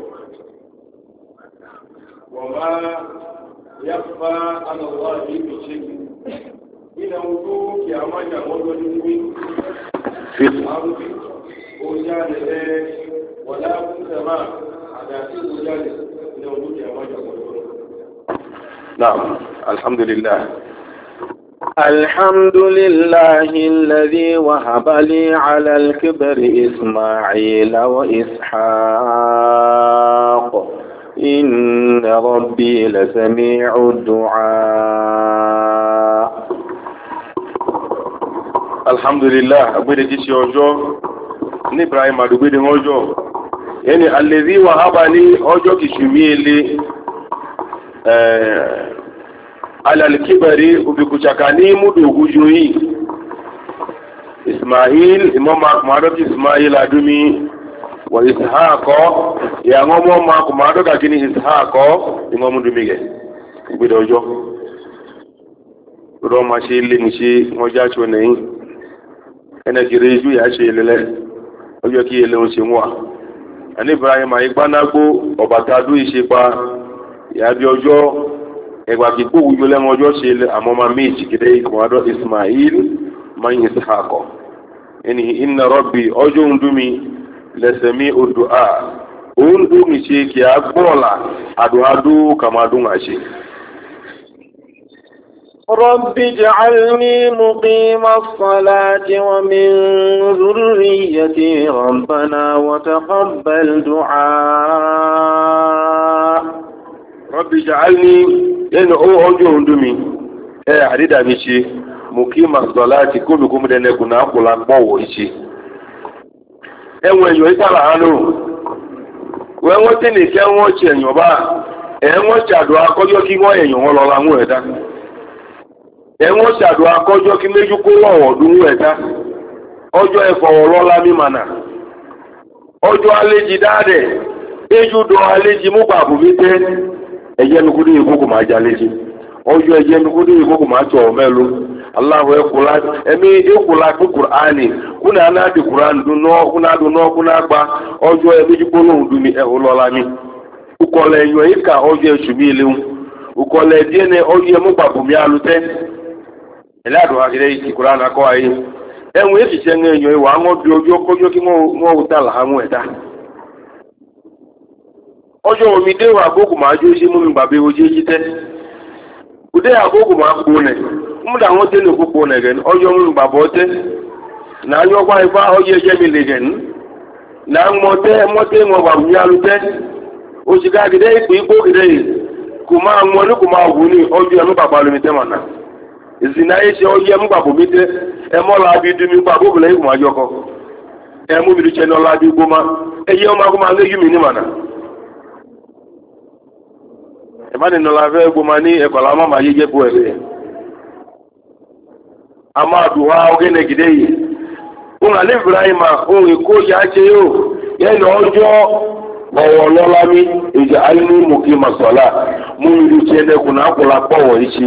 wọ́n máa yàfa alọ́wọ́ àbí ìṣe nínú ojú kí a máa jà wọ́n lọ nínú wí àwọn òjá lẹ́lẹ́ wọ̀lá fún sẹ́mà àdàtí òjá lẹ́ nínú ojú kí a máa jà wọ́n lọ. Naam, alhamdulillah. الحمد لله الذي وهب لي على الكبر إسماعيل وإسحاق إن ربي لسميع الدعاء. الحمد لله أبدا جيسي أوجو نبراهيم أدوبيد أوجو يعني الذي وهب لي أوجو كشميلي أه alalkibari ubikuchakani mudu hii Ismail imam Ahmad Ismail adumi wa Ishaqo ya ngomo ma kumado kakini Ishaqo imam dumige bidojo roma shili nshi moja chone ena jireju ya shilele ojo ki ele onse nwa ani Ibrahim ayigbanago obatadu isepa ya bi ojo ẹgbà kí kó wújọ lẹ́mọ ọjọ́ ṣe àmọ́má méjì kìdẹ́ ìkọ̀wádọ́ Ismail man Ishaqo ẹni inna rabbi ọjọ́ ń dúmi lẹ́sẹ̀mí odò a ó ń dúmi ṣe kí a gbọ́ọ̀lá àdúhádú kàmádùn àṣẹ. رب اجعلني مقيم الصلاة ومن ذريتي ربنا وتقبل دعاء. رب اجعلني enu o ojo ndumi e adida mi chi mukima salati kumi kumi dene kuna kula gbowo ichi enwe yo itala anu we won ti ni ke won che eyan ba e won chadu akojo ki won eyan won lo la mu eda e won chadu akojo ki meju ko lo odun eda ojo e fo lo la mi mana ojo aleji dade eju do aleji mu babu mi te ẹjẹ́ nukú ní ìkókò máa jalè sí ọjọ́ ẹjẹ́ nukú ní ìkókò máa tọ̀ mẹ́lu aláwọ̀ ẹkùnlá ẹ̀mí ẹkùnlá tó kùránì kúnà anáàdì kùránì dúnọ́ kúnà dúnọ́ kúnà gba ọjọ́ ẹbí jíkó lóhùn dúnmi ẹ̀hún lọ́la mi ukọ̀lẹ̀ ẹ̀yọ̀ ìka ọjọ́ ẹ̀sùn mi léwu ukọ̀lẹ̀ ẹ̀díẹ̀ ní ọjọ́ ẹmú gbàgbọ́mí alùtẹ́ ẹ̀lẹ́dùn akẹ́lẹ́ ìkì kùránì akọ́ ayé ẹ̀hún èkìṣẹ́ ní ẹ̀yọ̀ ìwà àwọn bí ọjọ́ kọjọ́ kí wọ́n wò tà láhàmú ẹ̀dá ọjọ́ omi dé wà àkókò máa jó sí múmi gbàgbé ojú èjì tẹ́ kùdé àkókò máa kó nẹ̀ múdà wọ́n tẹ́ lè kókó nẹ̀ gẹ̀ẹ́ni ọjọ́ múmi gbàgbọ́ tẹ́ náà yọ wá ifá ọjọ́ ẹjẹ́ mi lè gẹ̀ẹ́ni náà mọ́tẹ́ mọ́tẹ́ wọn wà ní alú tẹ́ oṣù káàkiri ìpín igbó kìdẹ́ yìí kò máa mọ ní kò máa wù ní ọjọ́ ẹmú bàbá lómi tẹ́ mọ̀nà ìsìnà yìí ṣe ọjọ́ ẹmú bàbá mi tẹ́ ẹmọ́ làbí dumi gbàgbó bìlẹ̀ yìí kò máa jọkọ ẹmú mi dùn ṣẹlẹ̀ ọ̀làbí gbọ́mà ẹyẹ ọmọ akọ́ máa ń lé yú mi ní mọ̀nà ẹ̀mánì nọ̀la fẹ́ gbọmọ ní ẹ̀kọ́lá ọmọ màá yé jẹ́kù ẹ̀rẹ́ a máa dùn wá ọgẹ́nẹ̀ gidẹ́ yìí ohun àlẹ́ Ibrahima ohun èkó yà á ṣe yóò yẹn ọjọ́ ọ̀wọ̀ lọ́la mi ìjà alínú mùkí masọ̀lá mú ìlú tí ẹnẹkùn náà kọ́lá pọ̀wọ̀ ìṣe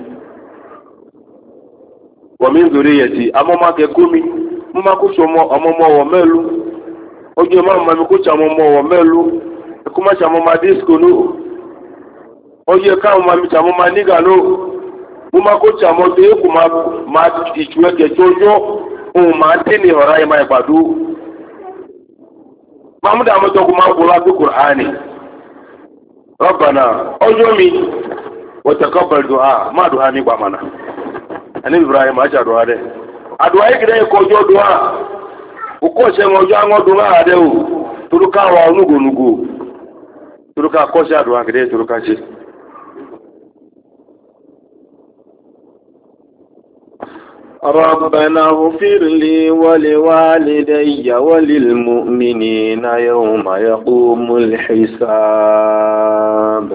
wọ̀mí nítorí yẹ̀ tí amọ́mọ́ akẹ́kọ̀ọ́ mi mo máa kó sọmọ ọmọọmọ wọ̀ mẹ́lu ọjọ́ máa ma mi kó sàmọ́mọ wọ̀ mẹ́lu ẹ̀kọ́ má sàmọ́mọ adéṣkò ní oye káwọn máa mi sàmọ́ máa nígà ló mo máa kó sàmọ́ tó yẹ kó máa ìtú ẹ̀kẹ́ tó yọ ohun máa tẹ́ ní ọ̀rá yẹn máa ìpàdó mahmud amadu kò máa gbọ́lá tó Kùránì Rabbana ọjọ́ mi wa taqabbal du'a máa dùn á nígbà mọ́nà ẹni Ibrahim àti àdùá dẹ àdùá yìí kìí dẹ́ kọjọ́ dùá òkú ọ̀sẹ̀ wọn ọjọ́ àwọn dùn á dẹ o torúkà wà onúgònúgò torúkà kọ́sẹ̀ àdùá kìí dẹ́ torúkà ṣe. ربنا اغفر لي ولوالدي وللمؤمنين يوم يقوم الحساب.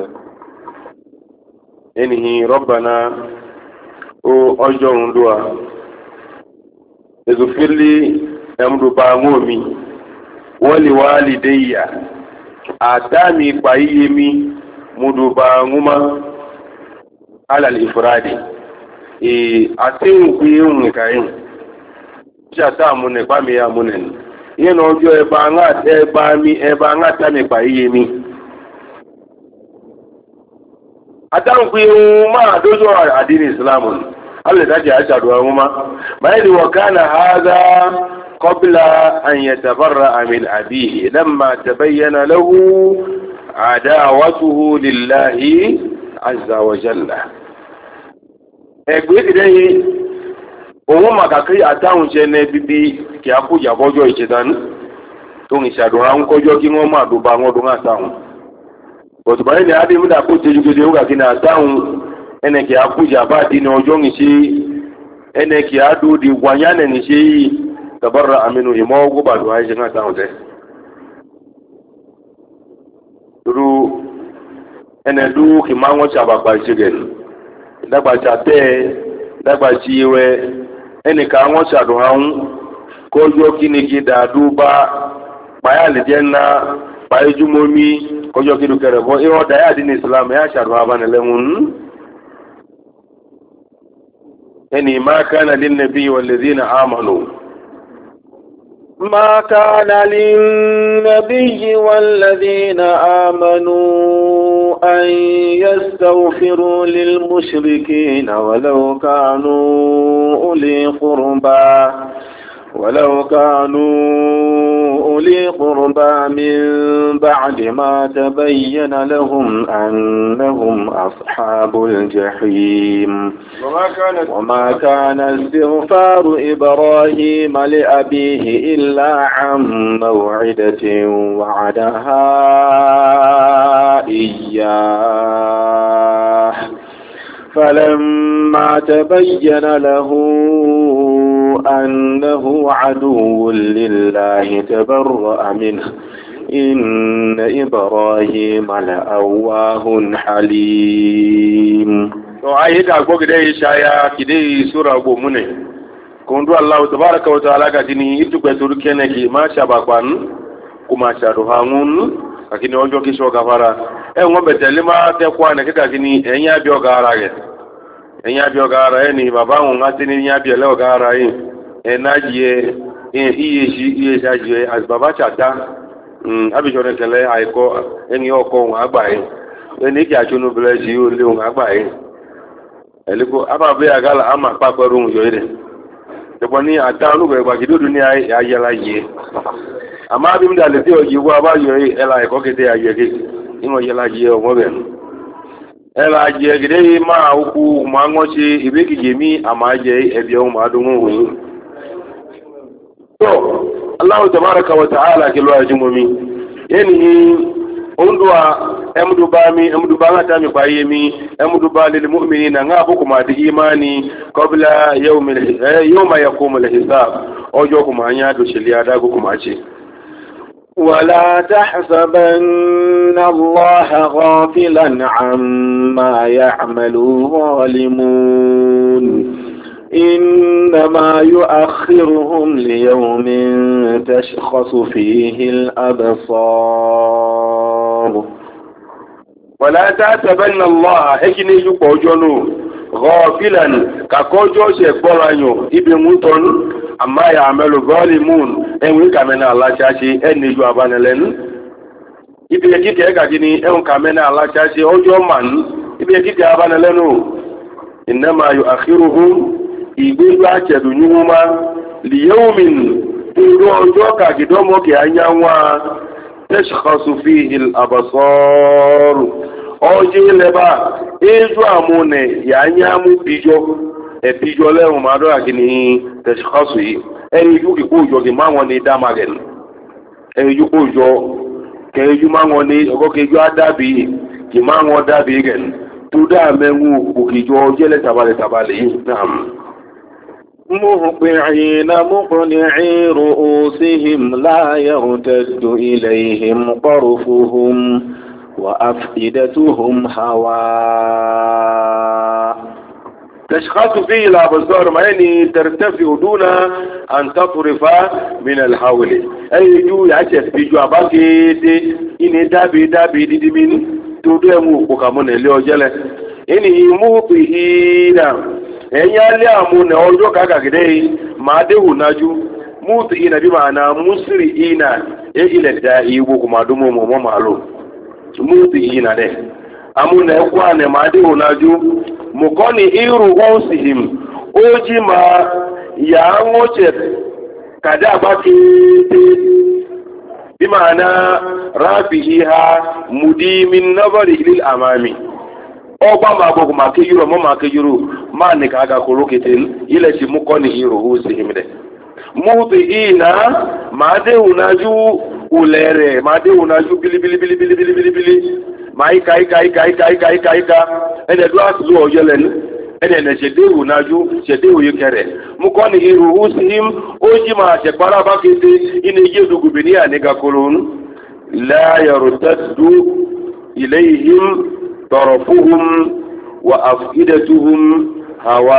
إنه ربنا أجر دعاء اغفر لي أمر بامومي waliwalidayya atami bayimi muduba nguma ala al-ifradi e atin kuyun kayin jata mune ba mi ya munen yen ojo e ba nga e ba mi e ba nga tami bayimi atan kuyun ma dojo adini islamun Allah da ji ashadu nguma bayani wa kana hadha qabla an yatabarra min abihi lamma tabayyana lahu adawatuhu lillahi azza wa jalla egbe dai ohun makaki atahun je ne bibi ki akuja bojo ichedan to ni shadu an kojo ki won ma do ba won do atahun but bayani ade mu da ko tejugede o ga kina atahun ene ki akuja ba di ni ojo ni si ene ki adu di wanyane ni si tabarra aminu imo go ba do aje ngata onde duru ene du ki ma won chaba ba jigen dagba cha te dagba chiwe ene ka won chadu han ko yo kini ki da du ba ba ya le jenna ba ejumomi ko yo ki du kere bo e o da ya din islam ya chadu ba ne lemun يعني ما كان للنبي والذين آمنوا ما كان للنبي والذين آمنوا أن يستغفروا للمشركين ولو كانوا أولي قربى ولو كانوا أولي قربى من بعد ما تبين لهم أنهم أصحاب الجحيم وما كان وما كان استغفار إبراهيم لأبيه إلا عن موعدة وعدها إياه فلما تبين له أنه عدو لله تبرأ منه إن إبراهيم لأواه حليم. وعيد أقول كده شايا كده سورة أبو مني كندو الله تبارك وتعالى كتني إتوقع تركينا كي ما شابقان كما شارهانون lakini ojo kisho kafara e ngombe telima te kwana kika kini enya bio gara ge enya bio gara e ni babangu ngati ni nya bio leo gara yi e najie e iye ji iye jaje as baba chata mm abi jore kele aiko eni oko agba yi e ni ki achunu bele ji o le o agba yi eliko aba be agala ama paparu yo ire te boni atanu be gba gidudu ni ayela ye ama bi mda le ti o yiwo aba yo ela e ko kete ayege ingo yela je o mo ben ela je gide ma uku ma ngochi ibeki jemi ama je ebi o ma dungu wi to Allah tabaaraka wa ta'ala kilo ajumumi yani ondwa emdu bami emdu banga tami kwa yemi emdu bali lil mu'minina ngabu kuma di imani qabla yawmil yawma yaqumul hisab ojo kuma anya do shelia dago kuma ce ولا تحسبن الله غافلا عما يعمل الظالمون إنما يؤخرهم ليوم تشخص فيه الأبصار ولا تحسبن الله هكذا يقول غافلا كاكوجو شيخورانيو ابن amma ya amelu zalimun enwe kamena Allah chachi eni ju abanelen ibi ekike ga gini en kamena Allah chachi ojo man ibi ekike abanelenu inma yuakhiruhum igbe achedu nyuma li yawmin tiro ojo ka gidomo ke anyanwa tashkhasu fihi al-absar oje leba eju amune ya anyamu bijo epijo le o mado akini tashkhasu yi eni yuki kujo ki manwo ni damagen eni yuki kujo ke yu manwo ni ogo ke ju adabi ki manwo dabi gen tuda menwu kukijo jele tabale tabale nam مهطعين مقنعي رؤوسهم لا يرتد إليهم طرفهم وأفئدتهم هواء تشخص فيه الأبصار ما يعني ترتفع دون أن تطرف من الحول أي جو يعجب بيجو أباكي إن دابي دابي دي دي من تدمو بكامون اللي أجله إن يموطهين إن يالي أمون أوجو كاكا كده ما ده ناجو موطهين بمعنى مسرئين إلى الدائي وكما دمو مو معلوم موطهين ده أمون أقوان ما ده ناجو mukoni iru wonsihim oji ma ya ngoche kada bakiti bimana rafiha mudimin nazari lil amami ogba ma bogu ma ke yuro mo ma ke yuro ma ni kaga koloketin ile si mukoni iru wonsihim de mudiina ma de unaju ulere ma de unaju bili bili bili bili bili bili mai kai kai kai kai kai kai ka ene do aslu oyelen ene ne shedewu naju shedewu yekere mukoni iru usim oji ma se para bakete ine yedu gubinia ne gakolun la yartaddu ilayhim tarafuhum wa afidatuhum hawa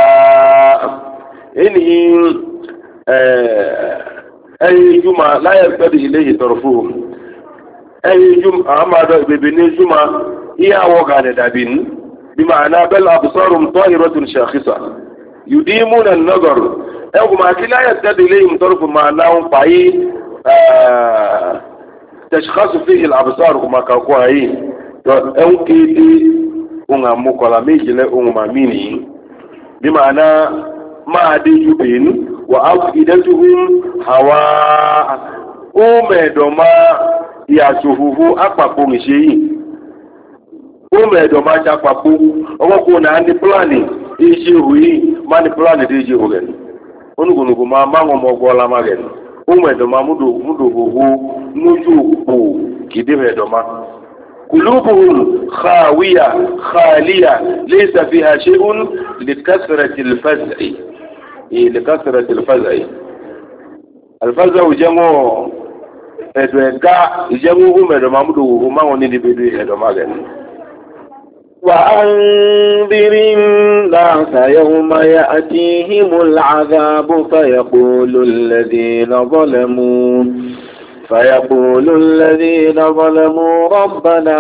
inhi eh ay juma la yartaddu ilayhi tarafuhum أي جمعة أما ببني جمعة هي وغانة دابين بمعنى بل أبصارهم طائرة شاخصة يديمون النظر أو ما لا يتد إليهم طرف معناهم فعي آه تشخص فيه الأبصار كما كاكوها هي أو كيدي أنها مكلمي جلة أنها ميني بمعنى ما دي يبين وأفئدتهم هواء أمدما ya sufufu apapo nseyi o me do ma cha papo owo ko na ndi plani ise hui ma ni plani de je hogen onugunugu ma ma ngo mo gola ma gen o me do ma mudu mudu hu nuju ku kide me do ma qulubuhum khawiya khaliya laysa fiha shay'un likathrati al-faz'i likathrati al-faz'i al-faz'u jamu edwega ijemuhu medo mamudu hu mango ni dibedu edo magen وأنذر الناس يوم يأتيهم العذاب فيقول الذين ظلموا فيقول الذين ظلموا ربنا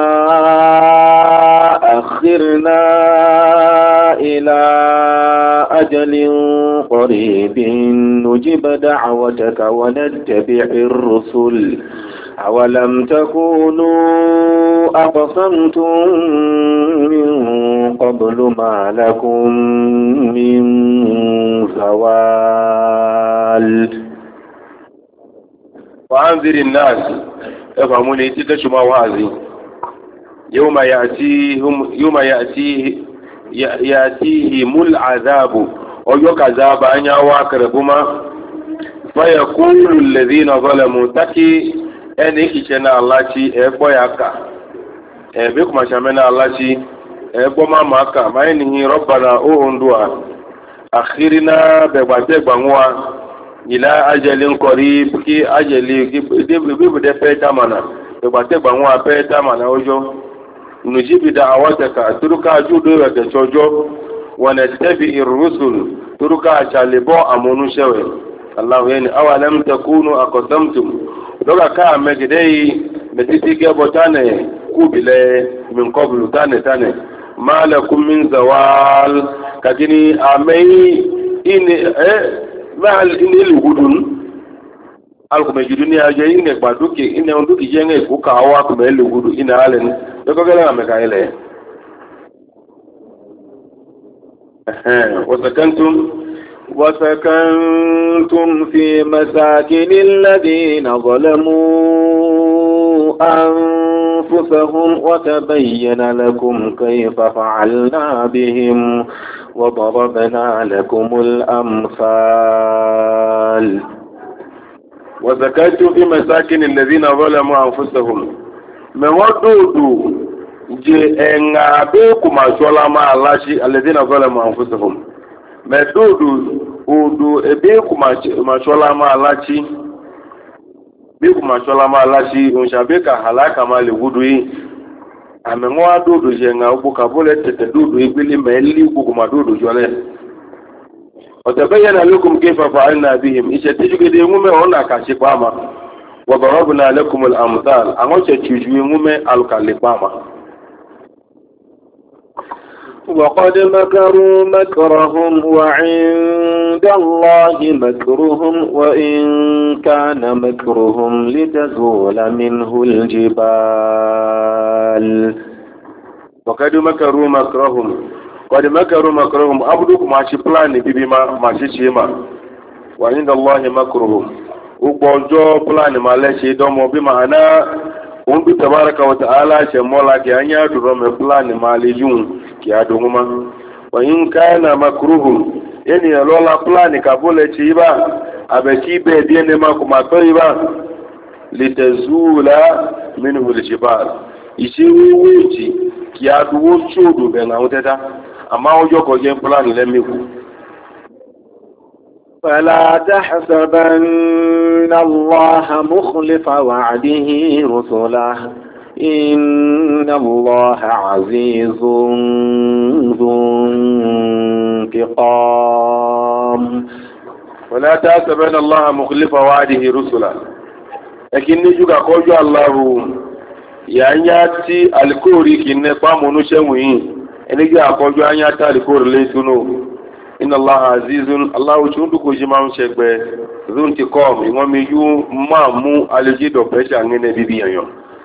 أخرنا إلى أجل قريب نجب دعوتك ونتبع الرسل أولم تكونوا أقسمتم من قبل ما لكم من زوال وأنذر الناس يفهمون تتشما وهذه يوم يأتيهم يوم يأتيه يأتيهم العذاب ويوك عذاب أن يواكرهما فيقول الذين ظلموا تكي أني كيشنا الله شيء أبو يكا أبيكم شمنا الله شيء أبو ما ماكا ما إنه ربنا أوندوا أخيرنا ببعث بعنوا إلى أجل قريب كي أجل بيبدأ بيتامنا ببعث بعنوا بيتامنا وجو نجيب دعوتك تركا جودو وتشوجو ونتبع الرسل تركا شالبو أمونو شوي الله يعني أولم تكونوا أقسمتم لوكا كا مجدي متيتيكي بوتاني كوبيلي من قبل تاني تاني ما لكم من زوال كجني أمي إن إيه ما إن الوجودون alkume jiduni aje ine kwaduki ine onduki jenge kuka awa kumele gudu ine alen yoko gele ameka ile وسكنتم وسكنتم في مساكن الذين ظلموا أنفسهم وتبين لكم كيف فعلنا بهم وضربنا لكم الأمثال وسكنتم في مساكن الذين ظلموا أنفسهم من ودودوا je enga be kuma shola ma alashi alladhina zalamu anfusahum medudu udu ebe kuma ma shola ma alashi be kuma shola ma alashi unshabeka halaka mali gudu yi amenwa dodo jenga ubu kabule tete dodo ibili meli ubu kuma dodo jole watabayyana lakum kayfa fa'alna bihim isha tijugede ngume ona kashipama wa darabna lakum al-amthal angoche tijui ngume alkalipama وقد مكروا مكرهم وعند الله مكرهم وإن كان مكرهم لتزول منه الجبال وقد مكروا مكرهم قد مكروا مكرهم أبدوك ما شبلاني ببما ما شيما وعند الله مكرهم وقوجو بلاني ما لشي دومو بما أنا Umbi tabaraka wa ta'ala ce mola ki anya duro me plan malijun ki adunguma wa in kana makruhum yani lola plan ka bole ci ba abeki be biene ma kuma toyi ba litazula minhu aljibal isi wuci ki aduwo chodo be na uteta ama ojo ko je plan le mi ku فلا تحسبن الله مخلف وعده رسله إن الله عزيز ذو انتقام ولا تحسبن الله مخلف وعده رسله لكن نجوك قوجو الله يانياتي الكوري كنه قامونو شموين نجوك قوجو يانياتي الكوري ليسونو إن الله عزيز الله تشوندكو جماعة شكبه ذو انتقام إنهم يجوا ما مو الجدو بيشا نيني بيبيان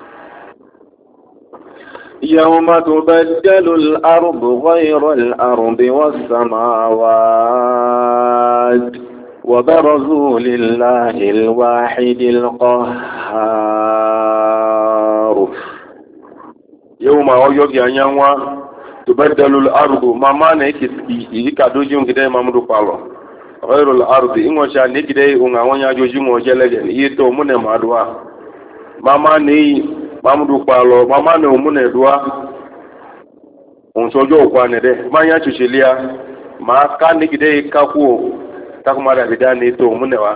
يوم تبدل الأرض غير الأرض والسماوات وبرزوا لله الواحد القهار يوم أوجوك يانيانوا تبدل الأرض ما معنى يكادوجون كده مامدو بالو غير الأرض إنه شان نكده ونعوانيا جوجون وجلجن يتو من مادوا ما معنى مامدو بالو ما معنى من دوا unsojo kwane de manya chuchilia ma ka nigide kaku takumara bidani to munewa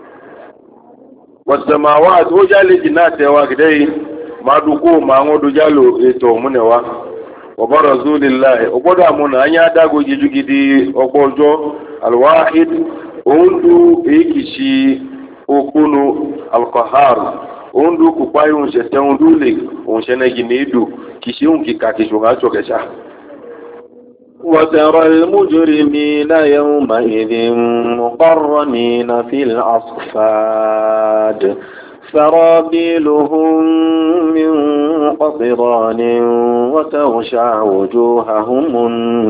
wasamawat wajali jinate wa gidei maduko ma ngodo jalo eto munewa وبرزوا لله وقد امنا ان يداغو جيجيدي اوبوجو الواحد اوندو ايكيشي اوكونو القهار اوندو كوبايون شتاوندولي اونشناجي نيدو كيشيون كيكاكيشو غاتوكشا وترى المجرمين يومئذ مقرنين في الأصفاد سرابيلهم من قطران وتغشى وجوههم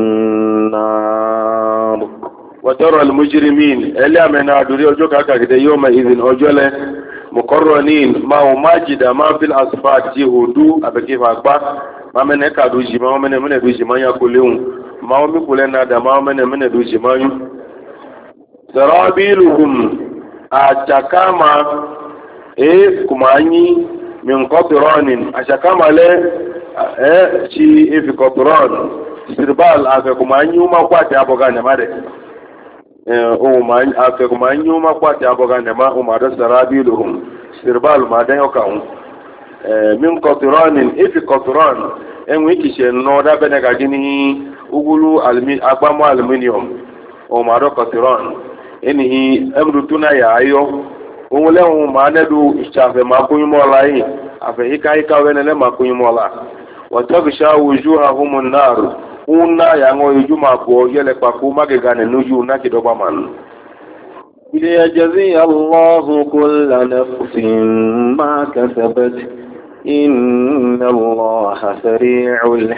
النار وترى المجرمين الا من ادري وجوكا كده يومئذ اجله مقرنين ما هو ماجد ما في الأصفاد يهودو ابكيف اكبر ما من كادو جما من من دو جما يقولون ما هو مكولنا دا ما من من دو جما سرابيلهم اتكما e kuma anyi min qatran ashakama le eh chi ifi qatran sirbal aka kuma anyi uma kwati aboga ne mare eh o ma aka kuma anyi uma kwati aboga ne ma uma da sarabiluhum sirbal ma da yokan eh min qatran ifi qatran enwe kishe no da bene ga gini ugulu almi agbamu aluminium o ma do qatran enihi emru tuna ya ayo òun lẹ́hùn máa nẹ́dù ìṣàfẹ́ máa kúnyún mọ́lá yìí àfẹ́ ìka ìka wẹ́nẹ́lẹ́ máa kúnyún mọ́lá wọ́tẹ́bìṣà ojú ahùnmù náà ń ná yàwọn ojú máa bọ̀ yẹlẹ̀ pàkó mágẹ̀gà nínú yóò náà kìdọ́gba màá nù. ليجزي الله كل نفس ما كسبت إن الله سريع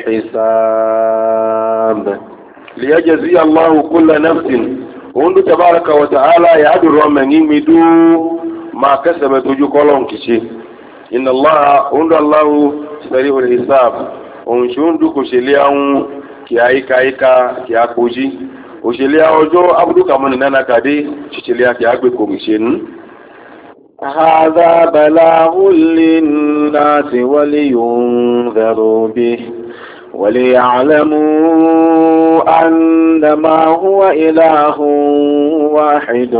الحساب. ليجزي الله كل نفس وند تبارك وتعالى يعدل من يمدو ما كسبت وجوكلون كشي إن الله وند الله سريع الحساب ونشوندو كشليان كي ايكا ايكا كي اكوجي وشليا اوجو ابدو كمن نانا كادي شليا كي اغبي كوميشن هذا بلاغ للناس ولينذروا به وليعلموا أنما هو إله واحد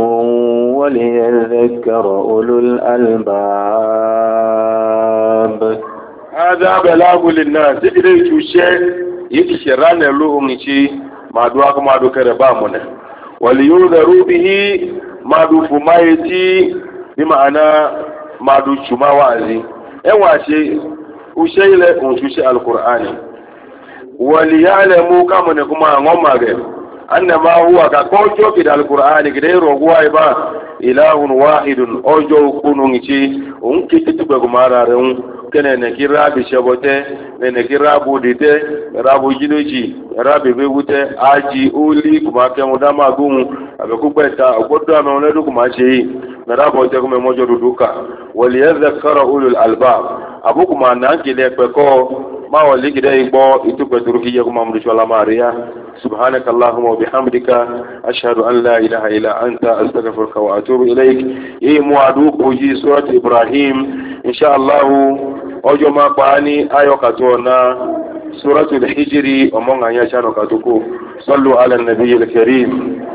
وليذكر أولو الألباب. هذا بلاغ للناس تجري تشي يكشران له نشي ما دواك ما دو كربامنا ولينذروا به ما دو فمايتي بمعنى ما دو شما وازي ايواشي وشيله ونشي القرآن وليعلموا كما نكما غمغه أنما هو كقوجو في القرآن غير هو با إله واحد أوجو كونونيتي أنكي تتبع مارارون كنا نكيرا بشبوته نكيرا بوديته رابو جينوجي رابي بيوته آجي أولي كما كمداما قوم أبكوبتا أقودوا مولدو كما شيء نرابو تكم موجود دوكا وليذكر أولو الألباب أبوكما نانكي لكبكو ما ولي كده يبو يتوب تركي يكم أمرش ولا ماريا سبحانك اللهم وبحمدك أشهد أن لا إله إلا أنت أستغفرك وأتوب إليك إيه موعدوك وجي سورة إبراهيم إن شاء الله أجو ما قاني آيو كتونا سورة الحجر ومن يشانو كتوكو صلوا على النبي الكريم